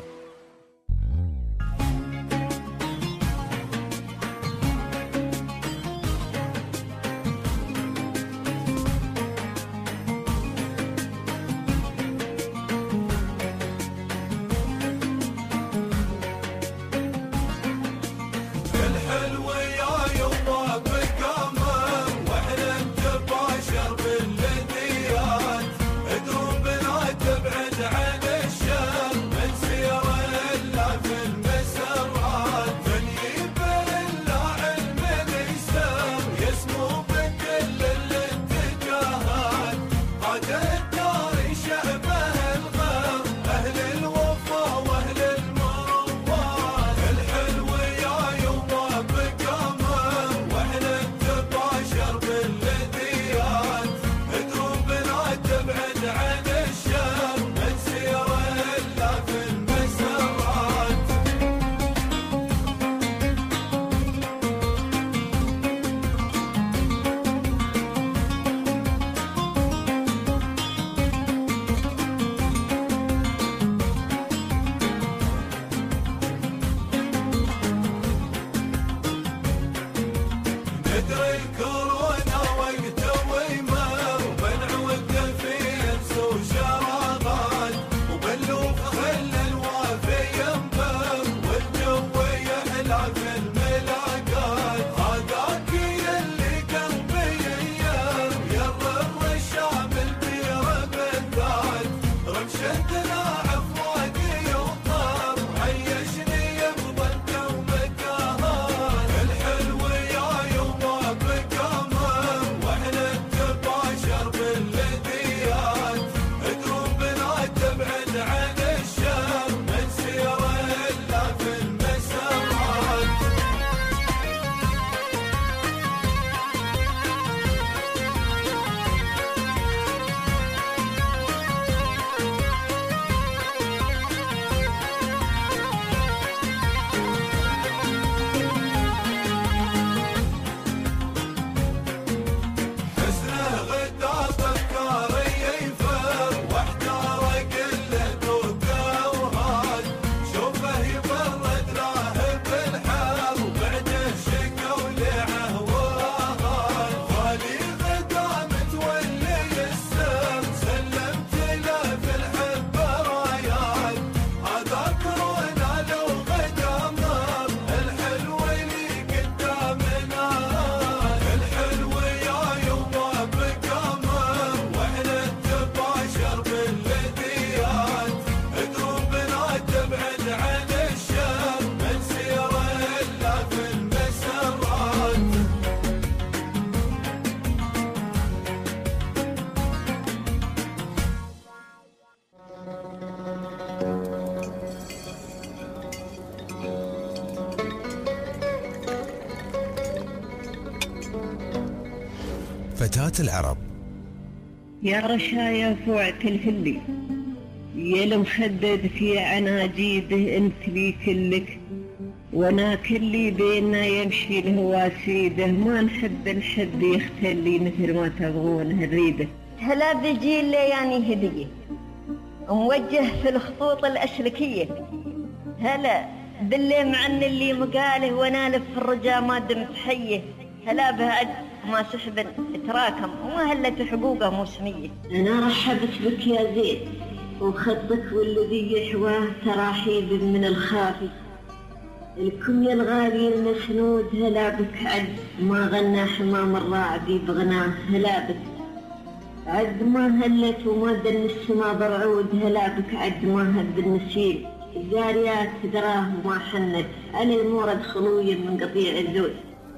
فتاة العرب. يا رشايا فوعة الهلي، يا المخدد في عناجيده، انت لي كلك وانا كلي بينا يمشي الهوى سيده، ما نحب الحد يختلي مثل ما تبغون نريده. هلا بيجي لي يعني هديه موجه في الخطوط الأسلكية، هلا باللي معن اللي مقاله وانا لف الرجا ما دمت حيه، هلا بعد ما سحب تراكم وما هلت حقوقه موسميه. انا رحبت بك يا زيد وخطك والذي يحواه تراحيب من الخافي، الكم يا الغالي المسنود، هلا بك عد ما غنى حمام الراعي بغناه، هلا بك عد ما هلت وما دن السما برعود، هلا بك عد ما هد النسيل، الجاريات دراه وما حنت على المورد خلويا من قطيع الزود.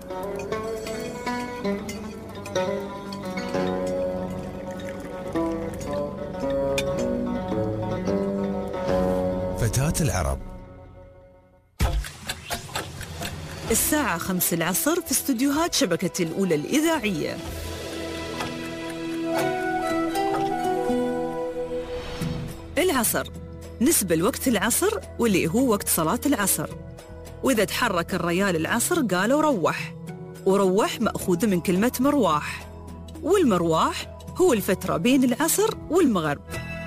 فتاة العرب. الساعة 5 العصر في استوديوهات شبكة الأولى الإذاعية. العصر نسبة لوقت العصر واللي هو وقت صلاة العصر، وإذا تحرك الريال العصر قالوا روح، وروح مأخوذ من كلمة مرواح، والمرواح هو الفترة بين العصر والمغرب.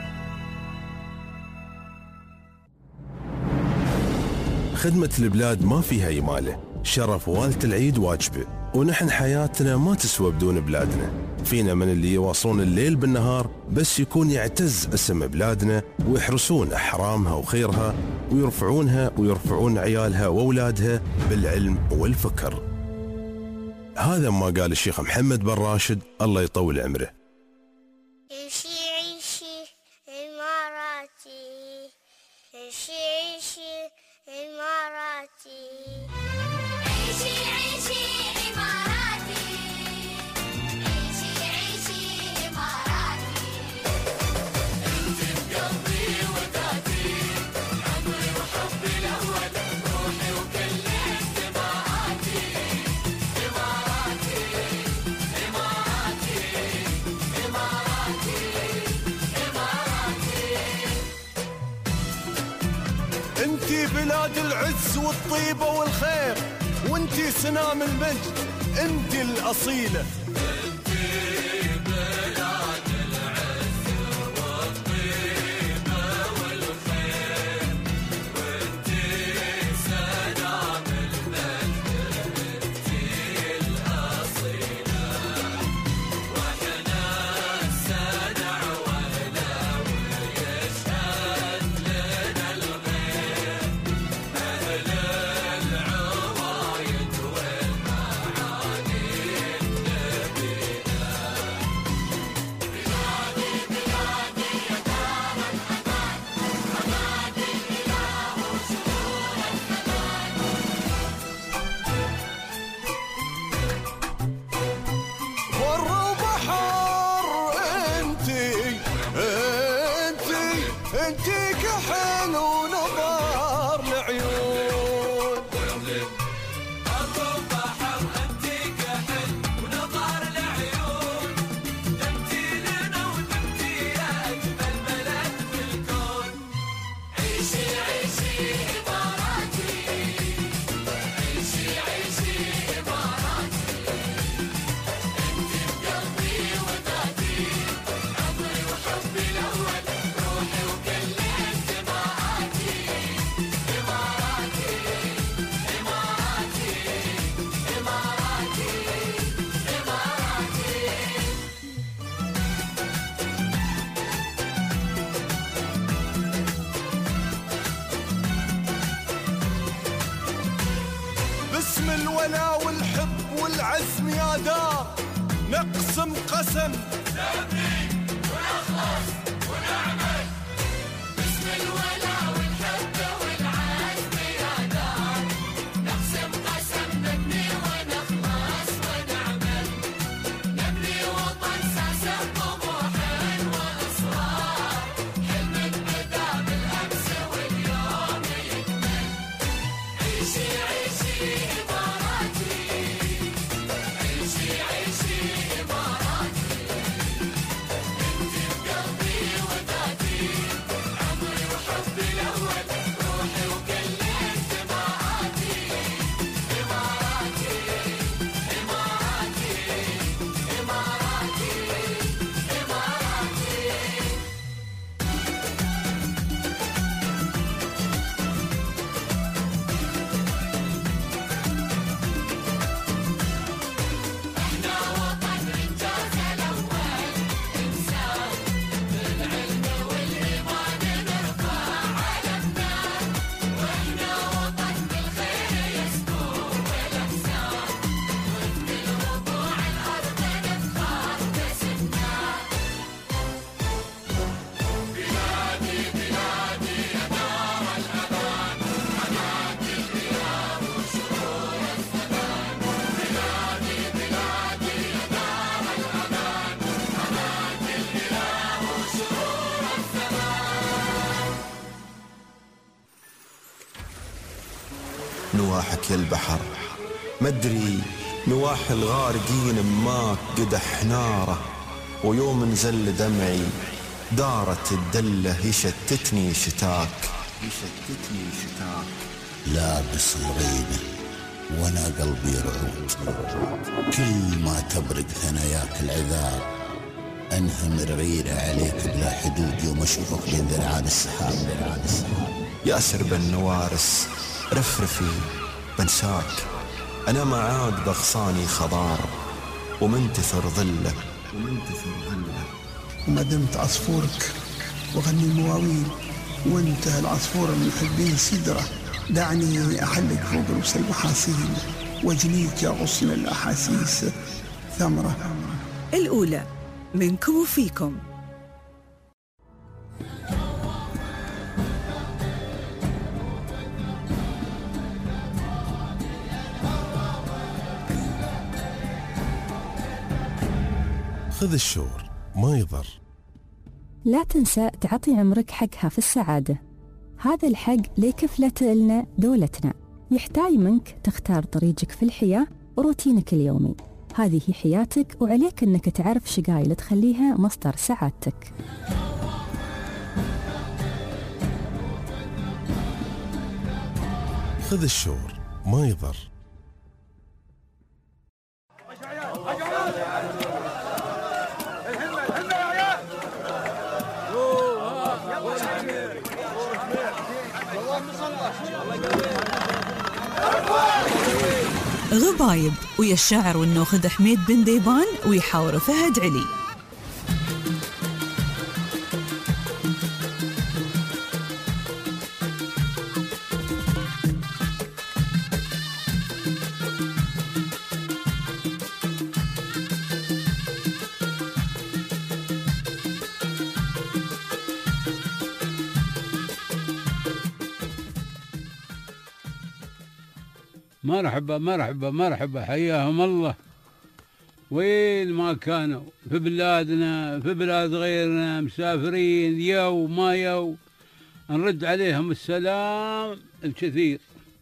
خدمة البلاد ما فيها يمالة، شرف والة العيد واجبه، ونحن حياتنا ما تسوى بدون بلادنا. فينا من اللي يواصلون الليل بالنهار بس يكون يعتز اسم بلادنا، ويحرسون أحرامها وخيرها، ويرفعون عيالها وأولادها بالعلم والفكر. هذا ما قال الشيخ محمد بن راشد الله يطول عمره. عيشي عيشي إماراتي، عيشي عيشي إماراتي، عيشي عيشي إماراتي، عيشي عيشي إماراتي، انت بقلبي وداتي، عمري وحبي الأول، روحي وكل انتماءاتي، إماراتي إماراتي إماراتي إماراتي. انتي بلاد العز والطيبة والخير، وانتي سنام المجد، انتي الأصيلة. انتي كحل ونظار العيون، الروم بحر انتي كحل ونظار العيون، دمتي لنا ودمتي يا اجمل بلد في الكون. عيشي عيشي اماراتي، عيشي عيشي اماراتي، انتي بقلبي وذاتي، عمري وحبي الاول، روحي وكل انتماءاتي، اماراتي اماراتي اماراتي اماراتي. باسم الولا والحب والعزم يا دار، نقسم قسم نبني ونخلص ونعمل. باسم الولا والحب والعزم يا دار، نقسم قسم نبني ونخلص ونعمل. نبني وطن ساسه طموح واصرار، حلم بدا بالامس واليوم يكمل. عيشي عيشي اماراتي، عيشي عيشي اماراتي، نواحك يا البحر، مدري نواح الغارقين ماك قدح ناره، ويوم نزل دمعي دارت الدلة يشتتني شتاك. لابس الغيبة وانا قلبي رعود، كل ما تبرق ثناياك العذاب انهمر غيرة عليك بلا حدود، يوم اشوفك بين ذرعان السحاب. يا سرب النوارس رفرفي بنساك، انا ما عاد بغصاني خضار ومنتثر ظله. وما دمت عصفورك وغني مواويل، وانت العصفور المحبين سدرة، دعني أحلك فوق رؤوس المحاصيل، واجنيك يا غصن الأحاسيس ثمرة. الأولى منكم وفيكم. خذ الشور ما يضر. لا تنسى تعطي عمرك حقها في السعادة. هذا الحق ليكفلت لنا دولتنا. يحتاج منك تختار طريقك في الحياة وروتينك اليومي. هذه هي حياتك، وعليك أنك تعرف شقايل تخليها مصدر سعادتك. خذ الشور ما يضر. غبايب ويا الشاعر والنوخذ حميد بن ديبان ويحاور فهد علي. مرحبا مرحبا مرحبا، حياهم الله. وين ما كانوا في بلادنا في بلاد غيرنا، مسافرين يو ما يو، نرد عليهم السلام الكثير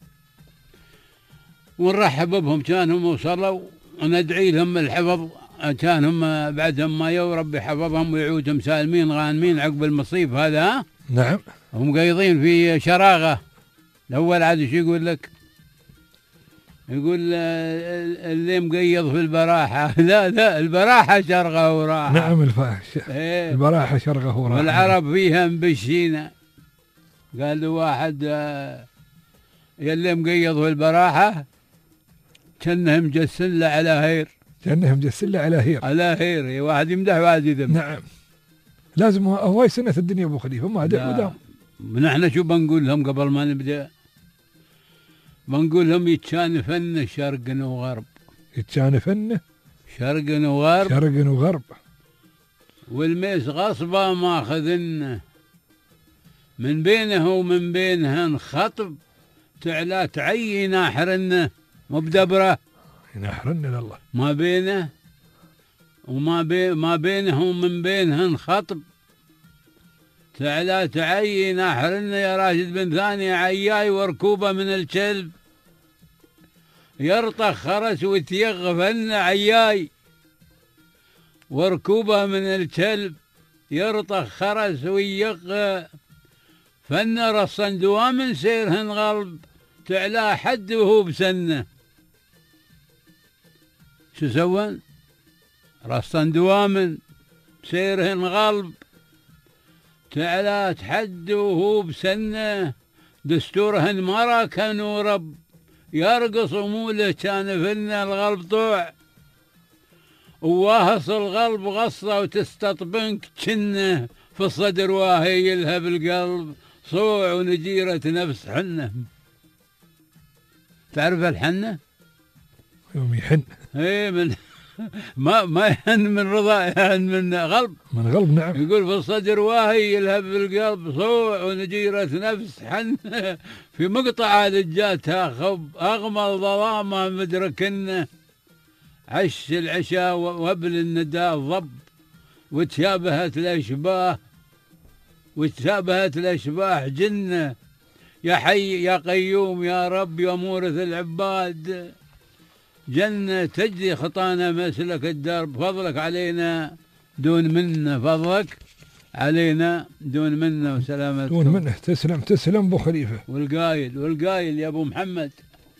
ونرحب بهم. كانهم وصلوا وندعي لهم الحفظ، كانهم بعدهم ما يو، ربي حفظهم ويعودهم سالمين غانمين عقب المصيف هذا. نعم. هم قايضين في شراغة. الأول عاد شو يقول لك؟ يقول اللي مقيض في البراحة. لا البراحة شرغة وراحة. نعم البراحة شرغة وراحة. والعرب فيها مبشينة. قال له واحد يلي مقيض في البراحة كأنه مجسن له على هير. كأنه مجسن له على هير. على هير، واحد يمدح واحد يذم. نعم لازم، هواي سنة الدنيا أبو خليفة ما دام. نحن شو بنقول لهم قبل ما نبدأ؟ بنقول لهم يتشانفن شرق وغرب. يتشانفن شرق وغرب. شرق وغرب. والميس غصبا ماخذن من بينه ومن بينهن خطب، تعلى تعي ناحرنه مو بدبره. ناحرن لله ما بينه ما بينه ومن بينهن خطب، تعلى تعي ناحرنه. يا راشد بن ثاني عياي وركوبه من الكلب، يرطخ خرس وتيغفن عياي وركوبه من الكلب، يرطخ خرس ويغ فن رصن دوام سيرهن غلب، تعلى حد وهو بسنه. شو سوون؟ رصن دوام سيرهن غلب، تعلى تحد وهو بسنه. دستورهن مرا كانوا رب، يرقص موله كان فينا الغلب طوع، وواهص الغلب غصة وتستطبنك كنه، في الصدر واهي يلهب القلب صوع ونجيرة نفس حنه. تعرف الحنه؟ يوم يحن. ايه من ما يحن من رضا، يحن من غلب. من غلب نعم. يقول في الصدر واهي يلهب بالقلب صوع ونجيرة نفس حن، في مقطع لجاتها خب أغمى ظلامة مدركنه، عش العشاء وابل النداء ضب، وتشابهت الأشباح جنة، يا حي يا قيوم يا رب يا مورث العباد، جنة تجري خطانا مسلك الدرب، فضلك علينا دون منه، فضلك علينا دون منه وسلامتك. دون منه. تسلم تسلم أبو خليفة. والقايل يا أبو محمد.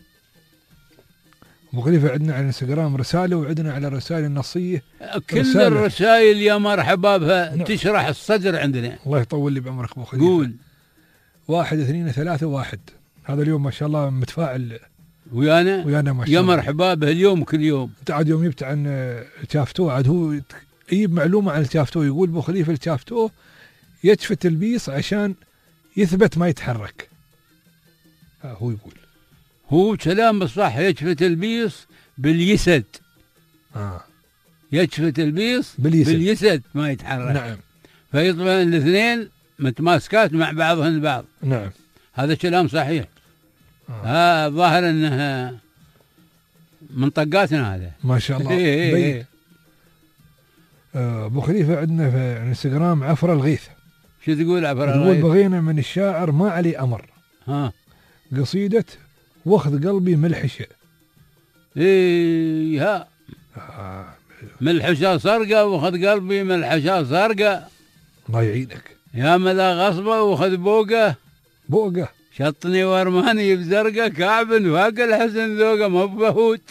أبو خليفة عندنا على الانستغرام رسالة، وعندنا على الرسائل النصية كل رسالة. الرسائل يا مرحبا بها. نعم. تشرح الصدر عندنا. الله يطول لي بعمرك أبو خليفة. قول. 1 2 3 1. هذا اليوم ما شاء الله متفاعل ويانا ما شاء الله. يا مرحبا به اليوم كل يوم. انت عاد يوم جبت عن التافتو، عاد هو يجيب معلومة عن التافتو، يقول أبو خليفة التافتو يجفت البيص عشان يثبت ما يتحرك. هو يقول هو كلام بالصح، يجفت البيص باليسد. يجفت البيص باليسد ما يتحرك. نعم. فيطلع الاثنين متماسكات مع بعضهن البعض. نعم. هذا كلام صحيح. ظاهر انها من طقاتنا هذا ما شاء الله. ابو خليفه عندنا في الانستغرام عفر الغيث. شو تقول عفر الغيث؟ تقول بغينا من الشاعر ما علي امر قصيده واخذ قلبي ملحشه. ها ملحشه سرقه واخذ قلبي ملحشه سرقه. الله يعينك. يا ملا غصبه واخذ بوقه شطني ورماني بزرقه كعب فاق الحسن ذوقه ما بهوت.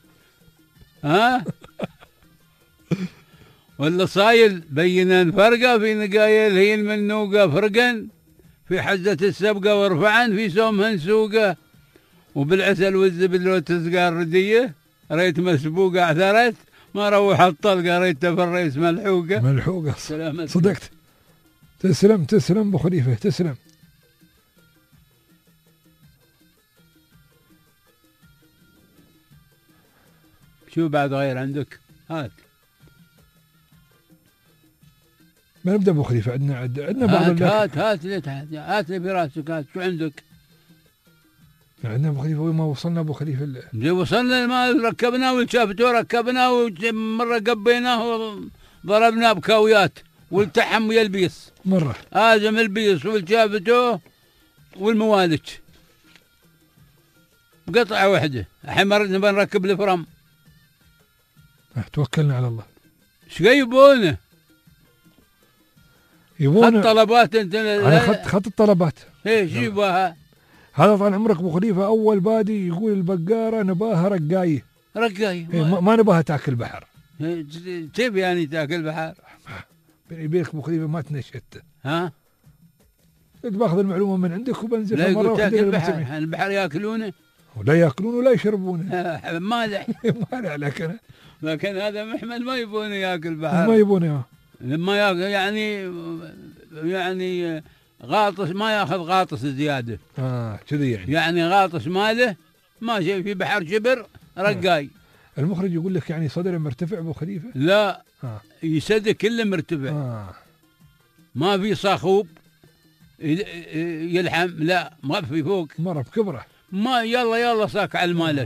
ولا صايل بينا فرقه في نقايل هي المنوقه فرقا في حزه السبقه ورفعا في سومهن سوقه وبالعسل والزبد لو تسقى الرديه ريت مسبوقه اعثرت ما روح الطلقه ريت تفريس ملحوقه. صدقت. تسلم ابو خليفه تسلم. شو بعد غير عندك؟ هات. ما نبدا ابو خليفه. عندنا بعض هات لي براسك. هات شو عندك؟ عندنا ابو خليفه وين ما وصلنا ابو خليفه وصلنا ما ركبنا والشافتو ركبنا ومره قبيناه وضربنا بكاويات والتحم ويا البيص مره. ازم البيص والشافتو والموالج بقطعه واحده. الحين نبغى نركب الفرم. توكلنا على الله. ايش يبونه؟ خط طلبات انت. انا خط الطلبات. ايش يباها؟ هذا طال عمرك ابو خليفه اول بادي يقول البقاره نباها رقايه. ما نباها تاكل بحر. كيف يعني تاكل بحر؟ بيني وبينك ابو خليفه ما تنشدت. كنت باخذ المعلومه من عندك وبنزل لا يقول تاكل بحر. البحر ياكلونه ولا ياكلونه ولا يشربونه. مالح. مالح لكن هذا محمد ما يبونه ياكل بحر. ما يبونه لما ياكل يعني غاطس ما ياخذ غاطس زياده. كذي يعني غاطس ماله ما شيء في بحر شبر رقاي. المخرج يقول لك يعني صدره مرتفع ابو خليفه؟ لا يسده كله مرتفع. ما في صاخوب يلحم. لا ما في فوق مره بكبره. ما يلا صاك على المالك.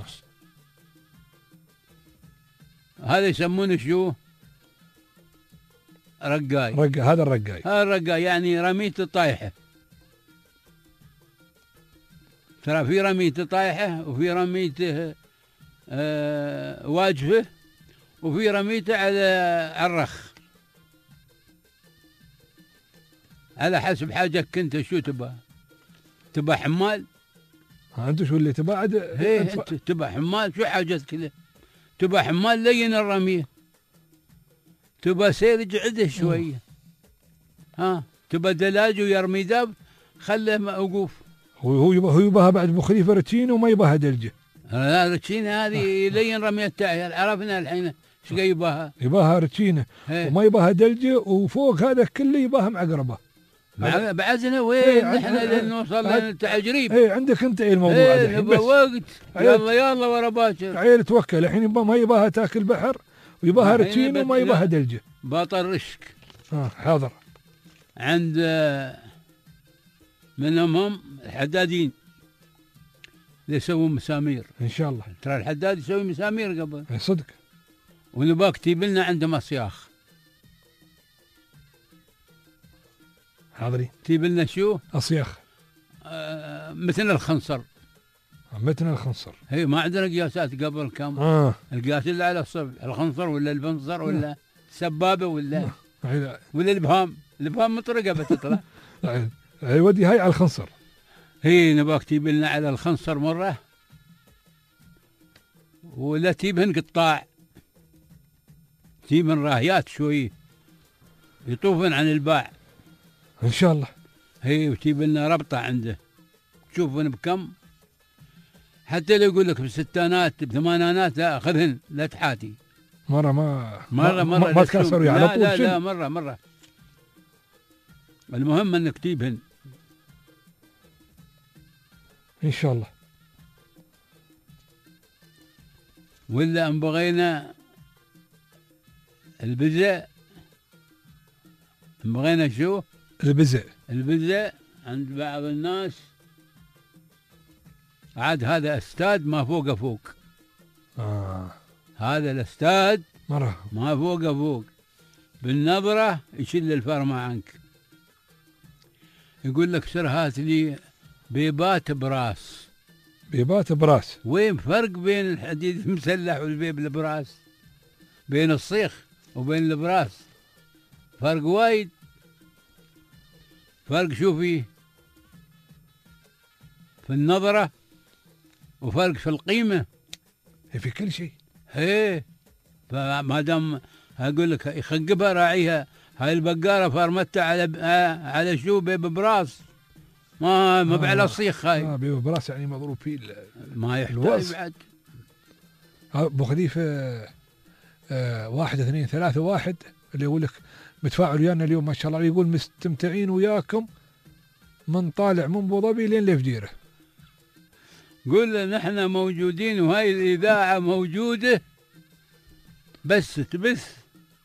هذا يسمونه شو؟ رقاي. هذا الرقاي يعني رميته طايحه. ترى في رميته طايحه وفي رميته واجفه وفي رميته على الرخ على حسب حاجك انت. شو تبى حمال؟ انت شو اللي تبى عاد؟ انت تبى حمال. شو حاجتك كذا؟ تبى حمال لين الرميه. تبى سيرج عده شويه. تبى دلاج ويرمي داب خله موقوف. هو يباها بعد ابو خليفه رتشينه وما يباها دلجه. لا رتشينه هذه لين رميتها عرفنا الحين ايش يباها. يباها رتشينه وما يباها دلجه وفوق هذا كله يباها معقربه. بعزنا وين احنا لين نوصل للتعجريب. عندك انت الموضوع هذا. نبغى وقت. يلا ورا باكر. عيل توكل الحين ما يباها تاكل بحر ويباها رتشين وما يباها دلجه. باطل رشك. حاضر. عند منهم الحدادين اللي يسوون مسامير. ان شاء الله. ترى الحداد يسوي مسامير قبل. صدق. ونبغى اكتب لنا عندهم اصياخ. حاضرين. تجيب لنا شو؟ اصياخ. مثل الخنصر. مثل الخنصر. هي ما عندنا قياسات قبل كم. القياس اللي على الصبع، الخنصر ولا البنصر ولا السبابه ولا الابهام. الابهام مطرقه بتطلع. ودي هاي على الخنصر. هي نبغى تجيب لنا على الخنصر مره، ولا تجيبهن قطاع، تجيبهن راهيات شوي يطوفن عن الباع ان شاء الله. هي وتجيب لنا ربطه عنده تشوفن بكم، حتى لو يقول لك بالستانات بثمانينات لا اخذهن لا تحاتي. مرة ما تكسروا على طول. لا مرة المهم انك تجيبهن ان شاء الله. ولا ان بغينا البزة، بغينا شو البزة عند بعض الناس عاد هذا استاد ما فوق. هذا الاستاد مرة ما فوق بالنظرة يشيل الفرمة عنك، يقول لك سر هات لي بيبات براس. وين فرق بين الحديد المسلح والبيب البراس؟ بين الصيخ وبين البراس فرق وايد. فرق شوفي في النظرة، وفرق في القيمة، في كل شيء. فما دام اقول لك يخقبها راعيها، هاي البقارة فرمتها على شو بيب براس، ما على الصيخ. هاي بيب براس يعني مضروب فيه ما يحتاج بعد. ابو خليفة 1 2 3 1 اللي يقول لك متفاعل ويانا اليوم ما شاء الله، يقول مستمتعين وياكم من طالع من ابو ظبي لين لفجيره. قول نحن موجودين وهاي الإذاعة موجودة، بس تبث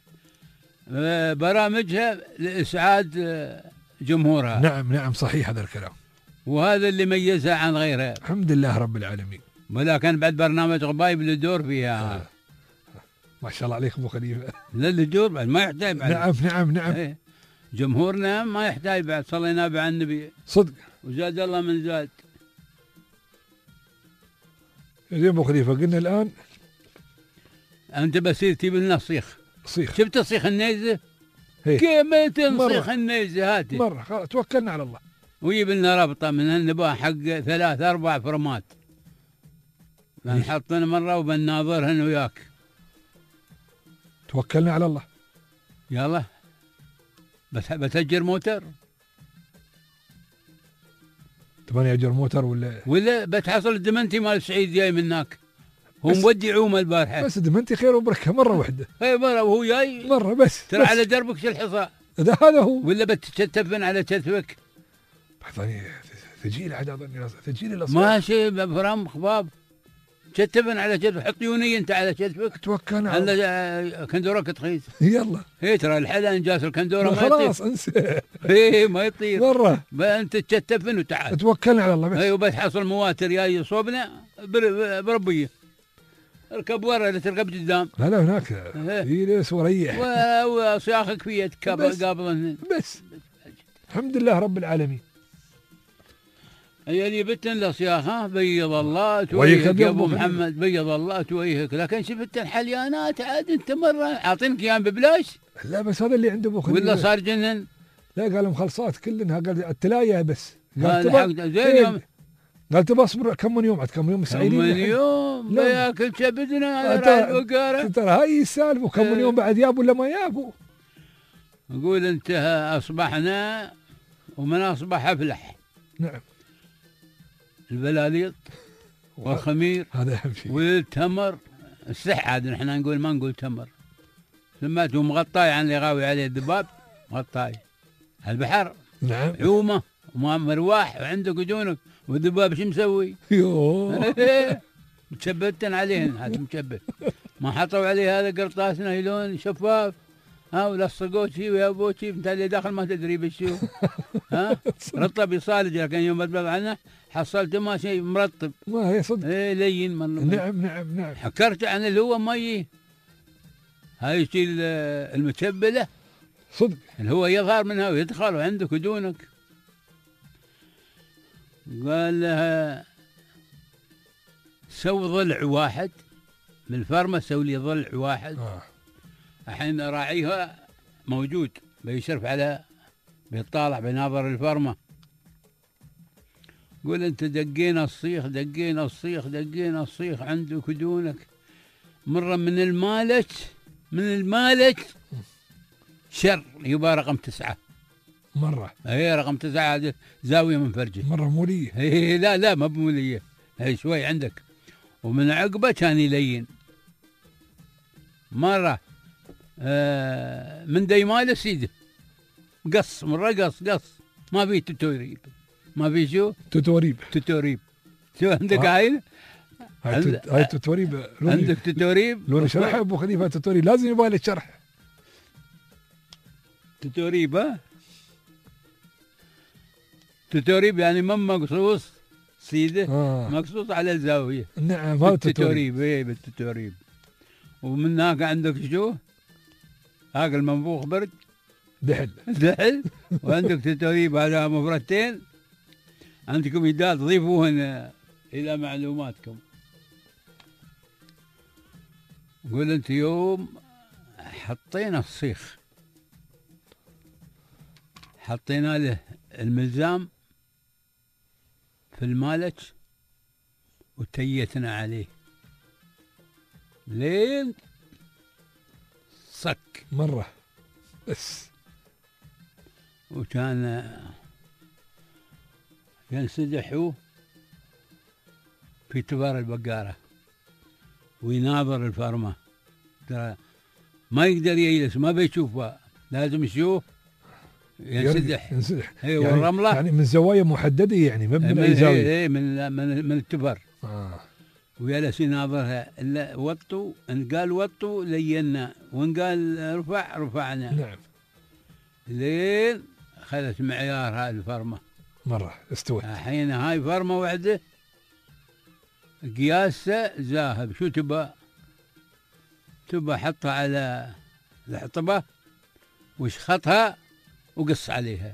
برامجها لإسعاد جمهورها. نعم صحيح هذا الكلام، وهذا اللي ميزها عن غيرها. الحمد لله رب العالمين. ولكن بعد برنامج غبايب للدور فيها. ما شاء الله عليك ابو خليفة. لا الدور بعد ما يحتاج بعد. نعم. جمهورنا ما يحتاج بعد، صلينا على النبي صدق وزاد الله من زاد. زين ابو خليفة، قلنا الان انت بصير تجيب لنا صيخ. شفت صيخ النيزه؟ كيف ما تنصيخ النيزه؟ هاتي مره توكلنا على الله. ويجيب لنا ربطه من النباه حق 3 4 فرمات، بنحطن مره وبنناظرهن وياك. توكلنا على الله. يلا بتأجر موتر. تبغى اجر موتر ولا بتحصل الدمنتي مال سعيد جاي من هناك، هو مودي عومه البارحه. بس دمنتي خير وبركه مره واحده. مره وهو جاي مره بس. ترى على دربك شو الحصى. هذا هو. ولا بتشتفن على كتفك. ثاني ثقيل عاد اظني ثقيل الاصابع. ماشي بفرام خباب. تشتفن على كتفك، حط يوني انت على كتفك. توكلنا على كندورك تخيس. يلا. ترى الحلا انجاز الكندوره ما يطير. خلاص انسى. ما يطير. مره. انت تشتفن وتعال. توكلنا على الله بس. وبتحصل مواتر جاي صوبنا بربيه. اركب ورا لا تركب قدام. لا هناك يجلس وريح. وصياخك فيه قابل بس الحمد لله رب العالمين. هي اللي بتن لصياخه بيض الله تويهك يا ابو محمد، بيض الله تويهك. لكن شفت الحليانات عاد انت مره عاطينك اياهم ببلاش. لا بس هذا اللي عنده ابو خليفة. ولا صار جنن. لا قال مخلصات كلها، قال التلايه بس. قال زين قال تبى اصبر كم من يوم، عاد كم يوم سعيدين. كم من يوم بياكل كبدنا على البقره. ترى هاي السالفه. وكم من يوم بعد يابوا ولا ما يابوا. نقول انتهى اصبحنا ومن اصبح افلح. نعم. البلاليط والخمير هذا اهم شيء. والتمر السح عاد نحن نقول ما نقول تمر. سماته مغطاي عن اللي غاوي عليه الذباب، مغطاي البحر. نعم. عومه وما مرواح وعندك ودونك، والذباب شو مسوي؟ مشبتن عليهن. هذا مشبت ما حطوا عليه هذا قرطاس نايلون شفاف، ولصقوه شي ويا ابوه شي، انت اللي داخل ما تدري بشو. رطب يصالج. لكن يوم اتبع عنه حصلته ما شيء مرطب. ما هي صدق. لين نعم. حكرت عن اللي هو مي. هاي شي المتشبله صدق، اللي هو يظهر منها ويدخل وعندك ودونك. قال لها سوي ضلع واحد من الفرمة، سوي لي ضلع واحد. الحين راعيها موجود بيشرف على بيطالع بيناظر الفرمة. قول انت دقينا الصيخ دقينا الصيخ دقينا الصيخ عندك ودونك، مرة من المالك شر يبقى رقم 9 مرة. هي رقم 9 هذه زاوية منفرجة. مرة مولية. هي لا ما بمولية، هي شوي عندك. ومن عقبه كان يلين. مرة من ديماله سيده قص مرة قص ما في توتوريب، ما في شو توتوريب شو عندك هاي توتوريب. عندك توتوريب لو شرح ابو خليفه توتوريب لازم يبغى له شرح. توتوريب توتوريب يعني من مقصوص سيده مقصوص على الزاويه. نعم هذا توتوريب. اي بالتوتوريب. ومن هناك عندك شو هاك المنفوخ برد دحل وعندك توتوريب هذا مفردتين. عندكم إداد ضيفوهن إلى معلوماتكم. قول أنت يوم حطينا الصيخ حطينا له الملزام في المالك وتيتنا عليه لين صك مرة بس. وكان ينسدحوا في تبار البقارة ويناظر الفرمة. ترى ما يقدر يجلس ما بيشوفها لازم يشوف ينسدح. يعني والرملة يعني من زوايا محددة يعني ما من أي زاوية. من التبر. ويجلس يناظرها إلا وطوا إن قال وطوا لينا وإن قال رفعنا. نعم. لين خذت معيار هاي الفرمة مرة استوت. الحين هاي فرمة وحدة قياسها ذاهب. شو تبى حطها على الحطبة وشخطها وقص عليها.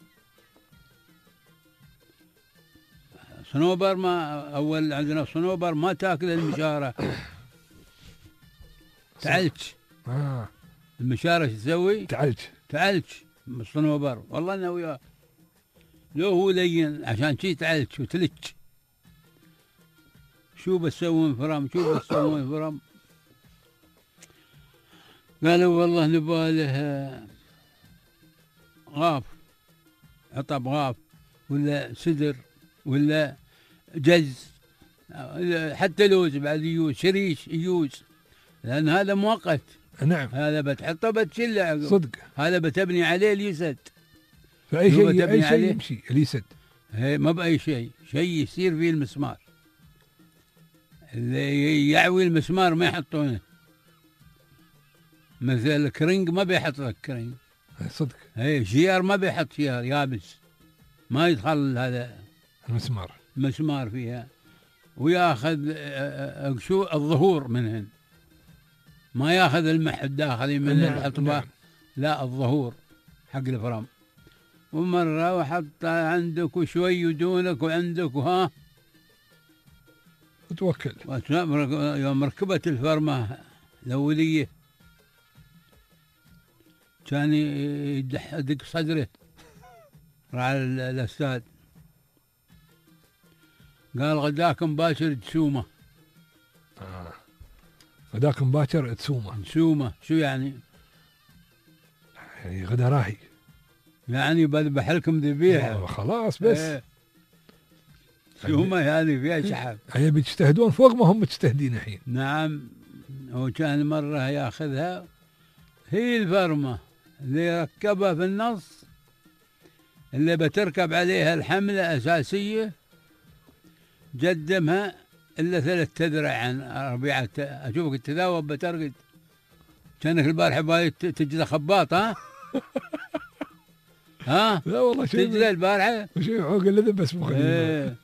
صنوبر ما أول عندنا صنوبر ما تاكل المشارة تعلج. المشارة شو تسوي؟ تعلج الصنوبر. والله أنا وياه لو هو لين عشان شي تعلج وتلج. شو بتسوون فرم قالوا والله نباله غاف عطب غاف ولا سدر ولا جز حتى لوز بعد يوز شريش يوز لأن هذا مؤقت. نعم. هذا بتحطه بتشله صدق. هذا بتبني عليه اليسد. فأي شيء يمشي اليسد. ما بأي شيء يصير فيه المسمار. اللي يعوي المسمار ما يحطونه. مثل الكرنج ما بيحط لك كرنج. صدق. شيار ما بيحط شيار يابس ما يدخل هذا المسمار فيها. وياخذ شو الظهور منهن ما ياخذ المح الداخلي من الحطبة. نعم. لا الظهور حق الفرم. ومرة وحط عندك وشوي ودونك وعندك وها وتوكل. يوم ركبت الفرمة الأولية كان يدق صدره على الأستاذ. قال غداك مباشر تسومه. غداك مباشر تسومه شو يعني؟ يعني غدا راهي يعني بذبح لكم ذبيحة خلاص بس. سومه هذه فيها شحب. هي بيجتهدون فوق ما هم مجتهدين الحين. نعم. وكان مرة ياخذها هي الفرمة اللي ركبها في النص اللي بتركب عليها الحملة أساسية جدمها إلا 3 أذرع عن 4. أشوفك التذاوب بترقد كأنك البارحة باي تجلى خباط. ها لا والله شيء تجلى البارحة وشيء عوق اللي بس مخدمة.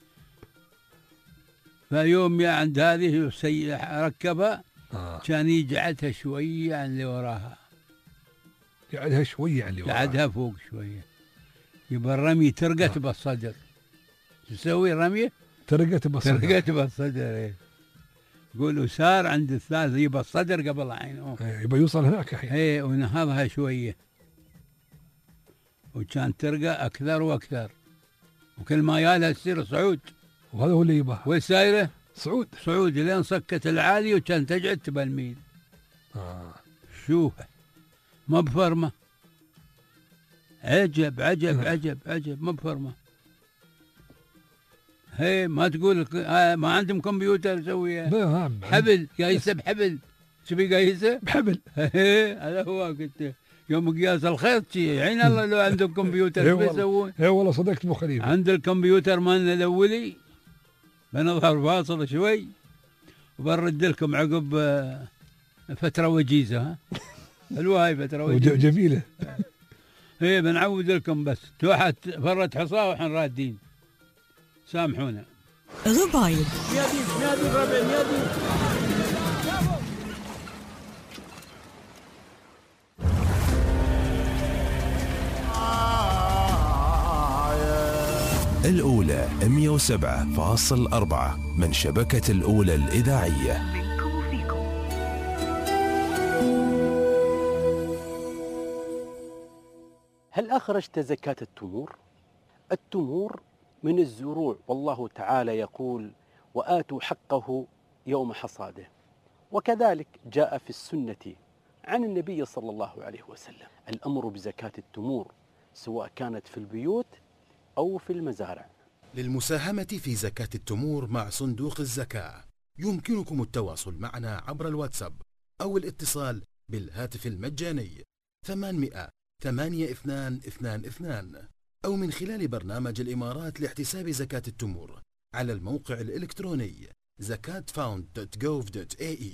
فيوم يا عند هذه ركبها كان يجعدها شوية عن اللي وراها. يقعدها شوية عن اللي وراها. يقعدها فوق شوية. يبقى الرمي ترقت بالصدر تسوي رمية ترقت بالصدر. يقولوا سار عند الثالث يبى الصدر قبل عينه، يبى يوصل هناك أحيانا. ونهضها شوية، وكان ترقى أكثر وأكثر، وكل ما يالها تصير صعود، وهذا هو اللي يباه. والسايرة صعود لين صكت العالي، وكان تقعد تبالميل. شوف ما بفرمة، عجب عجب عجب عجب، ما بفرمة. هي ما تقول ما عندهم كمبيوتر يسويها؟ حبل قايسه بحبل، تبي قايسه بحبل. هذا هو. قلت يوم قياس الخيط عين الله لو عندهم كمبيوتر بيسوون. اي والله صدقت ابو خليفه. عند الكمبيوتر مالنا الاولي بنظهر فاصل شوي وبنرد لكم عقب فتره وجيزه. ها حلوه هاي فتره وجيزه جميله. هي بنعود لكم، بس توحت فرت حصاه وحن رادين، سامحونا. غبايب يا دي ربع يا دي. الأولى 107.4 من شبكة الأولى الإذاعية. هل أخرجت زكاة التمور؟ التمور من الزروع، والله تعالى يقول وآتوا حقه يوم حصاده. وكذلك جاء في السنة عن النبي صلى الله عليه وسلم الأمر بزكاة التمور، سواء كانت في البيوت أو في المزارع. للمساهمة في زكاة التمور مع صندوق الزكاة يمكنكم التواصل معنا عبر الواتساب أو الاتصال بالهاتف المجاني 800-8222 أو من خلال برنامج الإمارات لاحتساب زكاة التمور على الموقع الإلكتروني zakatfound.gov.ae.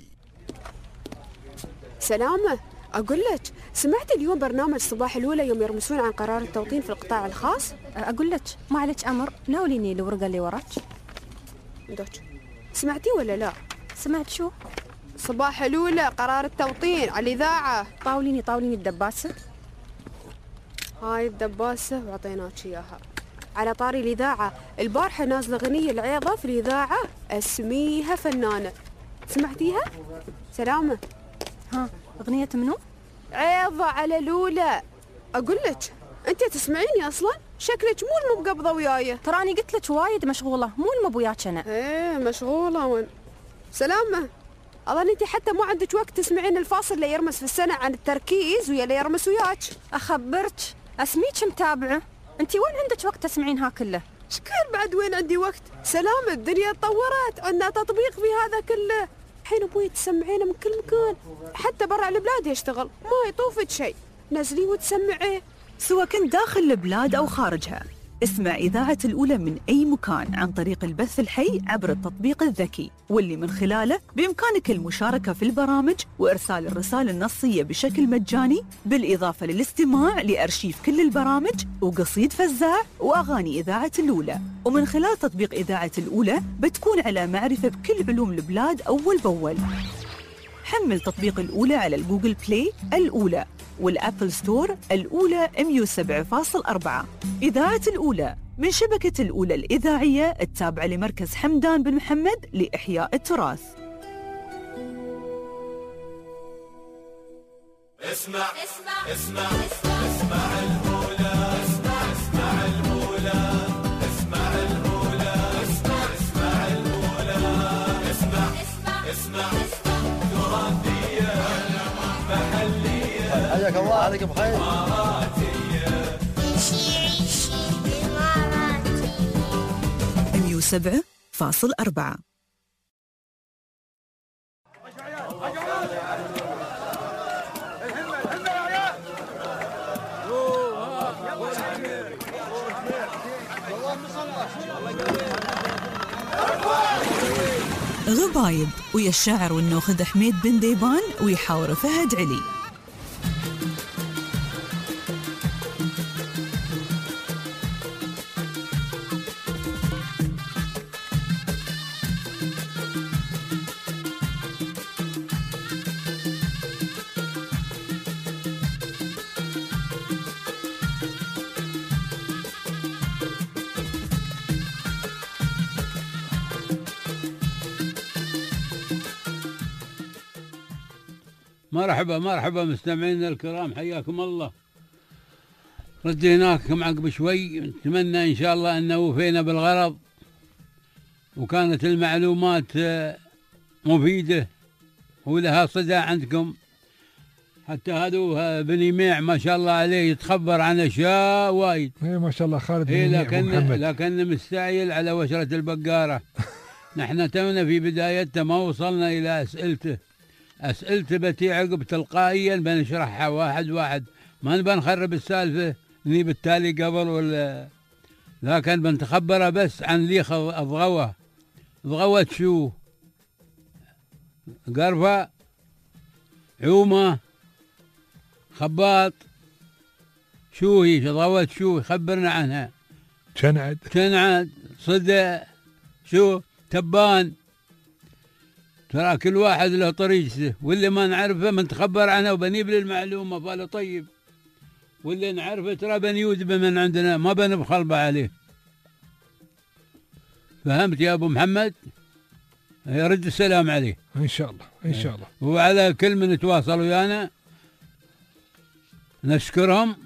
سلامة، أقول لك سمعت اليوم برنامج صباح الأولى يوم يرمسون عن قرار التوطين في القطاع الخاص؟ أقول لك ما عليك أمر، ناوليني الورقة اللي وراك. دوك سمعتي ولا لا؟ سمعت شو؟ صباح الأولى قرار التوطين على الإذاعة. طاوليني الدباسة. هاي الدباسة وعطيناك إياها. على طاري الإذاعة، البارحة نازلة غنية العيضة في الإذاعة اسميها فنانة، سمعتيها؟ سلامة. ها أغنية منو؟ عيضة على الأولى. أقول لك أنت تسمعيني أصلا؟ شكلك مو المقبضة وياي. تراني قلت لك وايد مشغولة، مو المبوياك أنا. إيه مشغولة وين؟ سلامة، أظن أنت حتى ما عندك وقت تسمعين الفاصل اللي يرمس في السنة عن التركيز ويا اللي يرمس وياك. أخبرك أسميك متابعة، أنت وين عندك وقت تسمعينها كله؟ شكال بعد وين عندي وقت؟ سلامة، الدنيا تطورت، عندنا تطبيق في هذا كله. الحين أبوي تسمعينه من كل مكان، حتى برا البلاد يشتغل، ما يطوفك شيء، نزليه وتسمعيه. سواء كنت داخل البلاد أو خارجها، اسمع إذاعة الأولى من أي مكان عن طريق البث الحي عبر التطبيق الذكي، واللي من خلاله بإمكانك المشاركة في البرامج وإرسال الرسائل النصية بشكل مجاني، بالإضافة للاستماع لأرشيف كل البرامج وقصيد فزاع وأغاني إذاعة الأولى. ومن خلال تطبيق إذاعة الأولى بتكون على معرفة بكل علوم البلاد أول بأول. حمل تطبيق الأولى على الجوجل بلاي الأولى والأبل ستور الأولى 107.4. إذاعة الأولى من شبكة الأولى الإذاعية التابعة لمركز حمدان بن محمد لإحياء التراث. اسمع اسمع اسمع اسمع الأولى، اسمع الأولى، اسمع الأولى، اسمع الأولى، اسمع اسمع تراثية محلية. حياك الله، عليك بخير. عيشي إماراتي 107.4. غبايب ويا الشاعر والنوخذ حميد بن ديبان ويحاور فهد علي. مرحبا مرحبا مستمعينا الكرام، حياكم الله. رديناكم عقب شوي، نتمنى إن شاء الله أنه وفينا بالغرض وكانت المعلومات مفيدة ولها صدى عندكم. حتى هذا بن يميع ما شاء الله عليه يتخبر عن أشياء وايد. إيه ما شاء الله خالد بن يميع لكن مستعجل على وشرة البقارة. نحن تونا في بدايته ما وصلنا إلى أسئلته بتي عقب تلقائيا بنشرحها واحد واحد، ما نبى نخرب السالفة ني بالتالي قبل ولا، لكن بنتخبره بس عن ليخ الضغوة. ضغوة شو؟ قرفة، عومة، خباط، شو هي ضغوة شو؟ خبرنا عنها. شنعد، صدى، شو؟ تبان. ترى كل واحد له طريقته، واللي ما نعرفه بنتخبر عنه وبنجيب له المعلومة فاله طيب، واللي نعرفه ترى بنيوذب من عندنا ما بنبخل عليه. فهمت يا أبو محمد؟ يرد السلام عليه إن شاء الله إن شاء الله. وعلى كل من يتواصل ويانا نشكرهم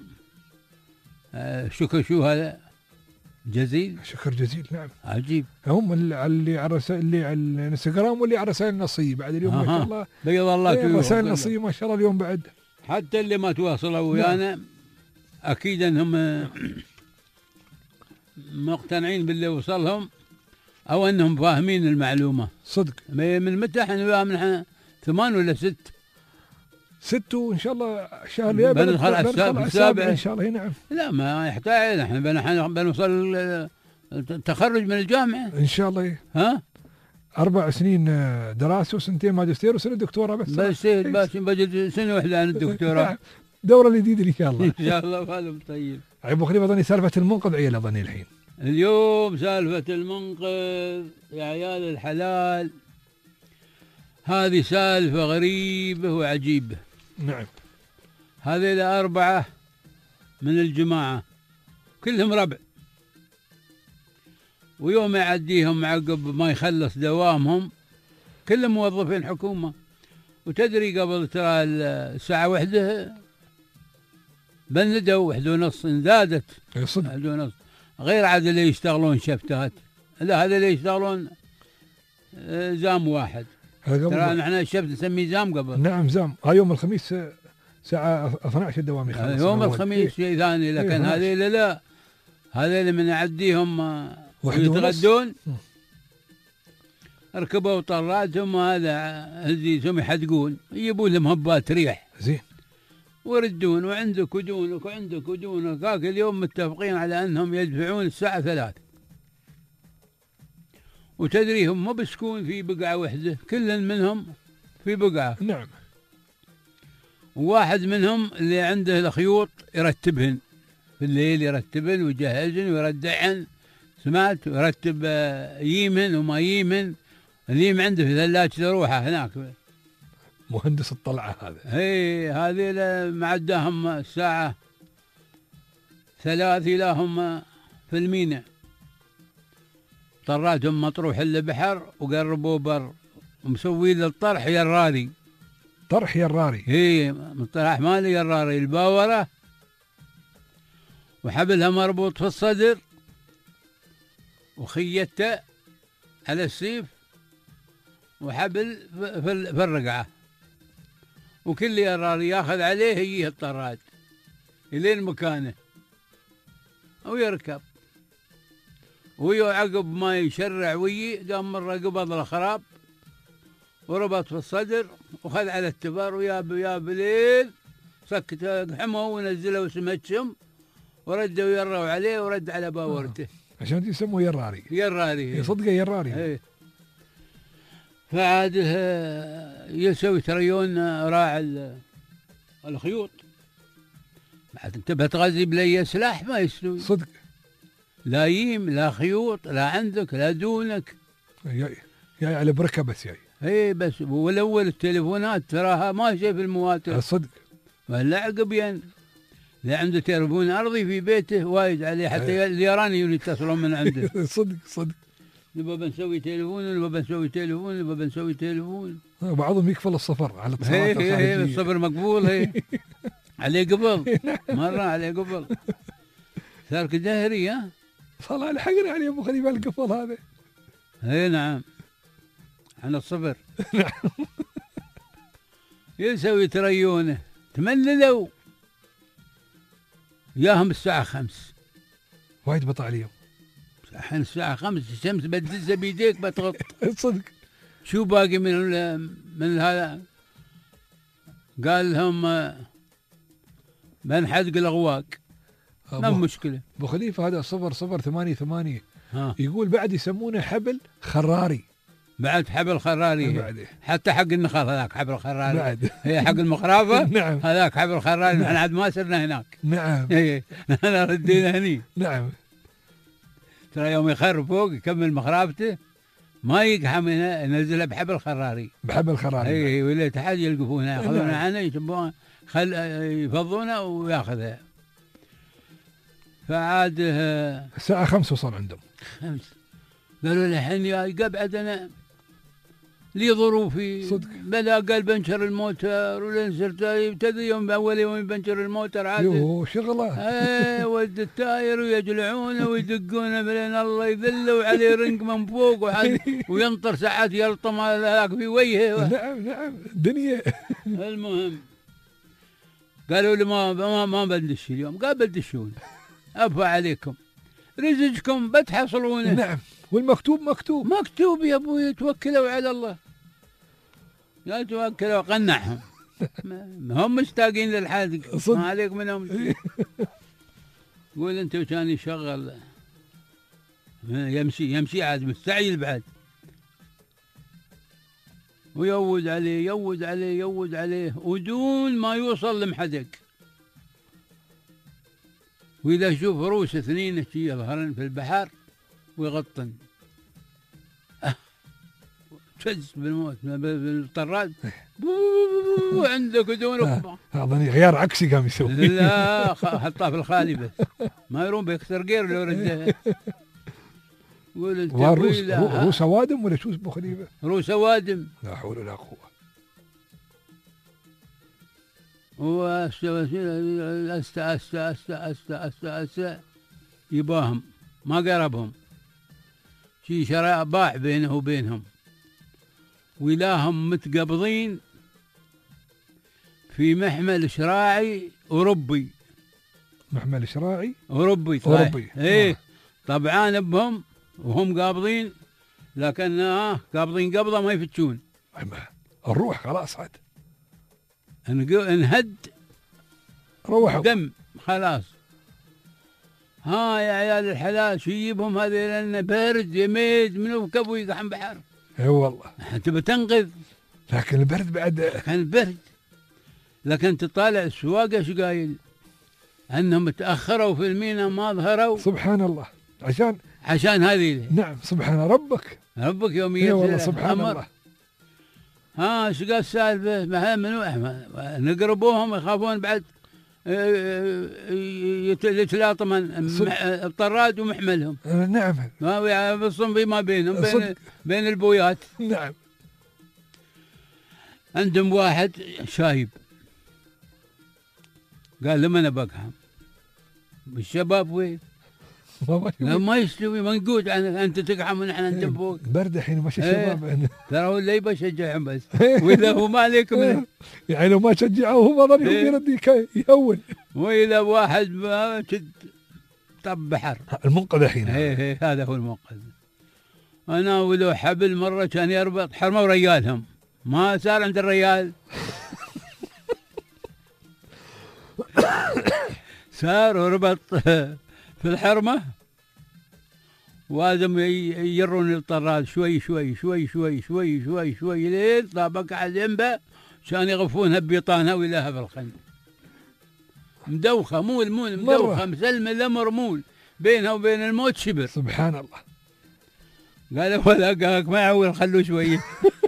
شكر شو هذا جزيل، شكر جزيل. نعم عجيب. هم اللي على اللي على الانستغرام واللي على رسائل النصية بعد اليوم ما شاء الله بيض الله رسائل النصية ما شاء الله اليوم بعد. حتى اللي ما تواصلوا ويانا أكيد أنهم مقتنعين باللي وصلهم أو أنهم فاهمين المعلومة صدق. من متى احنا وياهم؟ نحن 8 ولا 6 وإن شاء الله الشهر اللي بندخل على السابع إن شاء الله. نعم لا ما يحتاج، احنا بنوصل التخرج من الجامعة إن شاء الله. ها 4 سنين دراسة وسنتين ماجستير وسنة دكتوراه بس بجد سنة واحدة عن الدكتوراه. دورة جديدة إن شاء الله. إن شاء الله فالهم طيب. أبو خليفة أظني سالفة المنقذ عيال أظني الحين اليوم سالفة المنقذ يا عيال الحلال، هذه سالفة غريبة وعجيبة. نعم. هذه 4 من الجماعة كلهم ربع، ويوم يعديهم عقب ما يخلص دوامهم كلهم موظفين حكومة. وتدري قبل ترى الساعة 1 بندوا 1:30 انزادت 1:30، غير عاد اللي يشتغلون شفتات، لا هذا اللي يشتغلون زام واحد. ترى نحن الشفت نسميه زام قبل. نعم زام. يوم الخميس ساعة 12 الدوام يخلص. يوم الخميس شيء ثاني، لكن هذه لا، هذا اللي من يعديهم ويتغدون ركبوا طراتهم، هذا هزيتهم يحدقون يجيبون لهم هبات ريح زين ويردون، وعندك ودونك وعندك ودونك. هاك اليوم متفقين على أنهم يدفعون الساعة 3. وتدري هم مو بسكون في بقعة واحدة، كل منهم في بقعة. نعم. وواحد منهم اللي عنده الخيوط يرتبهن في الليل، يرتبهن ويجهزن ويردعن، سمعت؟ ويرتب ييمن وما ييمن. اليم عنده في ثلاجة روحه هناك، مهندس الطلعة هذا. هذه معداهم الساعة 3 لهم في الميناء. طراتهم مطروح البحر وقربوا بر ومسوي له الطرح يراري. طرح يراري؟ طرح مالي يراري، الباورة وحبلها مربوط في الصدر وخيته على السيف وحبل في الرقعة، وكل يراري ياخذ عليه يجيه الطراد إلين مكانه ويركب. عقب ما يشرع قام مرة قبض الخراب وربط في الصدر وخذ على التبر ويا بليل سكت حمه ونزله وسمتشم ورده ويروا عليه ورد على باورته. عشان يسموه يراري. يراري صدقه يراري. فعاد يسوي تريون راعي الخيوط. بعد انت بتغذي بلي سلاح ما يستوي صدق، لا ييم لا خيوط لا عندك لا دونك، جاي على بركه بس جاي. بس والاول التليفونات تراها ما شيء في المواتر صدق، ولا عقبين لا عنده تليفون ارضي في بيته وايد عليه، حتى اليراني يتصلون من عنده. صدق. نبغى بنسوي تليفون، نبغى بنسوي تليفون، نبغى بنسوي تليفون. بعضهم يكفل السفر على الاتصالات الخارجية. السفر مقبول. عليه قبل مرة، عليه قبل صار كدهري. ها صار لحقنا عليه ابو خليفه القفل هذا. اي نعم، عن الصفر. يسوي تريونه تمللوا ياهم الساعة 5. وايد بطأ عليهم. الحين الساعة 5 الشمس بتدزها بيديك بتغط. صدق. شو باقي من هذا؟ قال لهم بنحدق الأغواق. ما مشكلة. ابو خليفة هذا 0088 يقول بعد يسمونه حبل خراري. بعد حبل خراري بعد. حتى حق النخل هذاك حبل خراري بعد. هي حق المخرافة. نعم. هذاك حبل خراري. نحن عاد ما صرنا هناك. نعم. نحن ردينا هني. نعم. ترى يوم يخرب فوق يكمل مخرافته ما يقحم ينزلها بحبل خراري. بحبل خراري. اي ولا تحد يلقفونها ياخذونها عنه يسموها يفضونها وياخذها. فعاد الساعة 5 وصل عندهم. 5 قالوا الحين يقعد انا لي ظروفي صدق. بلا قال بنشر الموتر ولا صرت يبتدي يوم اول يوم بنشر الموتر عاد يوه شغله. ولد التاير ويجلعونه ويدقونه بلين الله يذله وعليه رنق من فوق وينطر ساعات يلطم هذاك في وجهه. نعم نعم دنيا. المهم قالوا لي ما بندش اليوم. قال بدشون افا عليكم رزقكم بتحصلونه. نعم والمكتوب مكتوب يا ابوي. توكلوا على الله. لا توكلوا قنعهم. هم مشتاقين للحادق ما عليك منهم. قول انت وكان يشغل يمشي عاد مستعجل بعد ويود عليه ودون ما يوصل لمحدق. واذا يشوف روس 2 يظهرن في البحر ويغطن تفز بالموت بالطراد عندك دون هذا غيار عكسي قام يسوي. لا حطها في الخالي بس ما يروم بيكسر غير لو رده. قول انت روس وادم ولا شو اسمه خليفه؟ روس وادم. لا حول ولا قوه. أستا يباهم ما قربهم شي شراء باع بينه وبينهم ولاهم متقبضين في محمل شراعي أوروبي. محمل شراعي أوروبي. ايه طبعا بهم وهم قابضين لكن قابضين قبضة ما يفتشون. الروح خلاص عاد انهد روحوا دم خلاص. يا عيال الحلال شو يجيبهم هذه لأن بارد يميز منو كبو يقحم بحر. اي والله تبى تنقذ لكن البرد بعد. كان البرد لكن تطالع السواقة ايش قايل انهم تأخروا في المينا ما ظهروا. سبحان الله عشان هذه. نعم سبحان ربك يوميا. اي والله سبحان الله. ايش قال السالفة منو نقربوهم يخافون بعد يتلاطم الطراد ومحملهم. نعم ما يبصون فيما بينهم بين البويات. نعم. عندهم واحد شايب قال لما انا بقحم الشباب وين؟ ما يستوي منقود عنك انت تقحم ونحن ندم فوق. برد الحين ماشي الشباب. ترى هو اللي يبى يشجعهم بس واذا هو ما عليك منه. يعني لو ما شجعوه هو ما ظل يرد يهون. واذا واحد ما طب بحر المنقذ الحين. هذا هو المنقذ. انا ولو حبل مره كان يربط حرمه وريالهم ما صار عند الريال. صار وربط في الحرمة وادم يجرون الطراد شوي شوي شوي شوي شوي شوي شوي لين طابق على الينبة كان يغفونها ببيطانها ويلاها في الخن. مدوخة مول مدوخة مسلمة الأمر مول بينها وبين الموت شبر. سبحان الله. قال ولا قاك ما يعول خلوه شوية.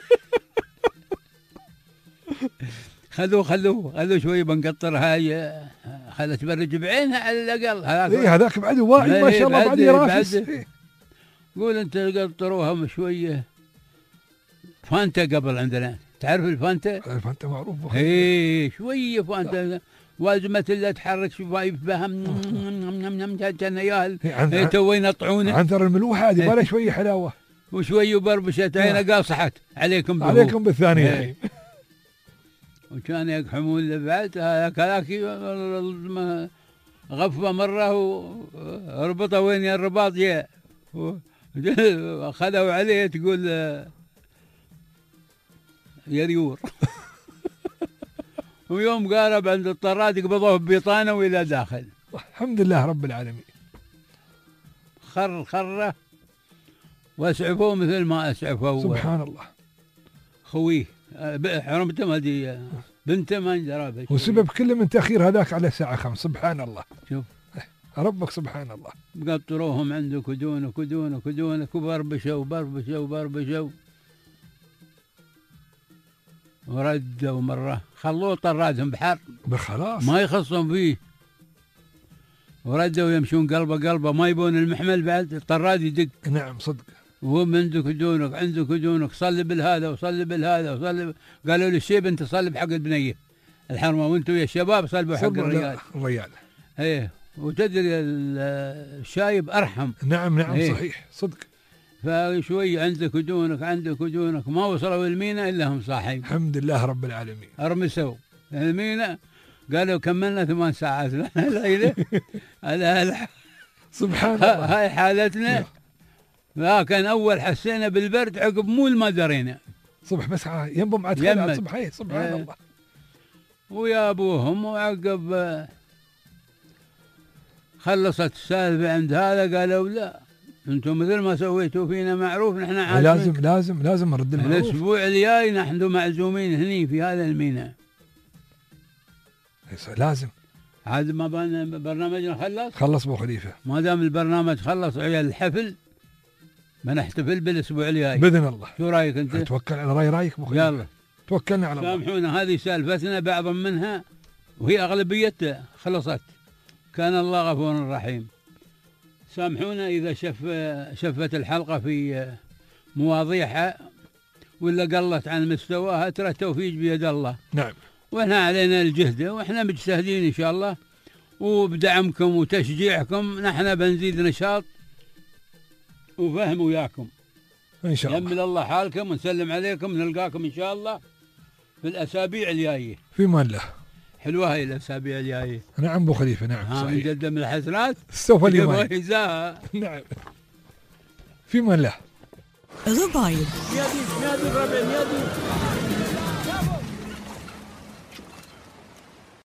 خلوه شوي بنقطر هاي خلت تبرج بعينها على الاقل. هذاك بعد واعي ما شاء الله بعد يرافس. قول أنت قطروها شوية فانتا قبل عندنا، تعرف الفانتا؟ الفانتا معروف. ايه شوية فانتا وازمة اللي تحرك شفايفها كان ياهل تو ينطعونه. عنتر الملوحة هذه بلا شوية حلاوة وشوية بربشت عينه قاصحت عليكم عليكم بالثانية. وكان يقحمون بعد هكذاك غفة مرة وربطه وين الرباط جاء خذوا عليه تقول يريور. ويوم قارب عند الطراد قبضوه ببيطانه والى داخل. الحمد لله رب العالمين. خره واسعفوه مثل ما اسعفوه. سبحان الله. خويه حرمته هذه بنته ما يندرى. وسبب كل من تاخير هذاك على الساعه 5. سبحان الله. شوف ربك سبحان الله. قطروهم عندك ودونك وبربشوا وردوا مرة خلوه طرادهم بحر بخلاص ما يخصهم فيه، وردوا يمشون قلبه ما يبون المحمل بعد الطراد يدق. نعم صدق. وهم عندك ودونك صلي بالهذا وصلي بالهذا قالوا لي الشيب انت صلي بحق البنيه الحرمه وانتم يا الشباب صلوا حق الرجال. ايه وتدري الشايب ارحم. نعم إيه؟ صحيح صدق. فشوي عندك ودونك ما وصلوا المينا الا هم صاحين. الحمد لله رب العالمين. ارمسوا المينا قالوا كملنا 8 ساعات ليله. سبحان الله. هاي حالتنا. لكن اول حسينا بالبرد عقب مول ما درينا صبح بس ينبم عاد صبح. سبحان الله. ويا ابوهم وعقب خلصت السالفه عند هذا قالوا لا انتم مثل ما سويتوا فينا معروف نحن عازمين. لازم نرد المعروف. الاسبوع الجاي نحن معزومين هني في هذا الميناء. لازم عاد ما برنامجنا خلص ابو خليفه. ما دام البرنامج خلص عيال الحفل بنحتفل بالاسبوع الجاي باذن الله. شو رايك انت؟ توكل على رايك ابو خليفه. يلا توكلنا على الله. سامحونا هذه سالفتنا بعض منها وهي اغلبيتها خلصت. كان الله غفور رحيم. سامحونا إذا شفت الحلقة في مواضيعها ولا قلت عن مستواها، ترى التوفيق بيد الله. نعم. وإحنا علينا الجهد وإحنا مجتهدين إن شاء الله، وبدعمكم وتشجيعكم نحن بنزيد نشاط وفهم وياكم إن شاء الله. يمل الله حالكم ونسلم عليكم، نلقاكم إن شاء الله في الأسابيع الجاية. في مان الله. حلوة هاي الأسابيع الجاية. نعم أبو خليفة. نعم صحيح. نقدم الحسنات سوف اليوم. نعم. في مان الله. غبايب. يا دي ربع يا دي.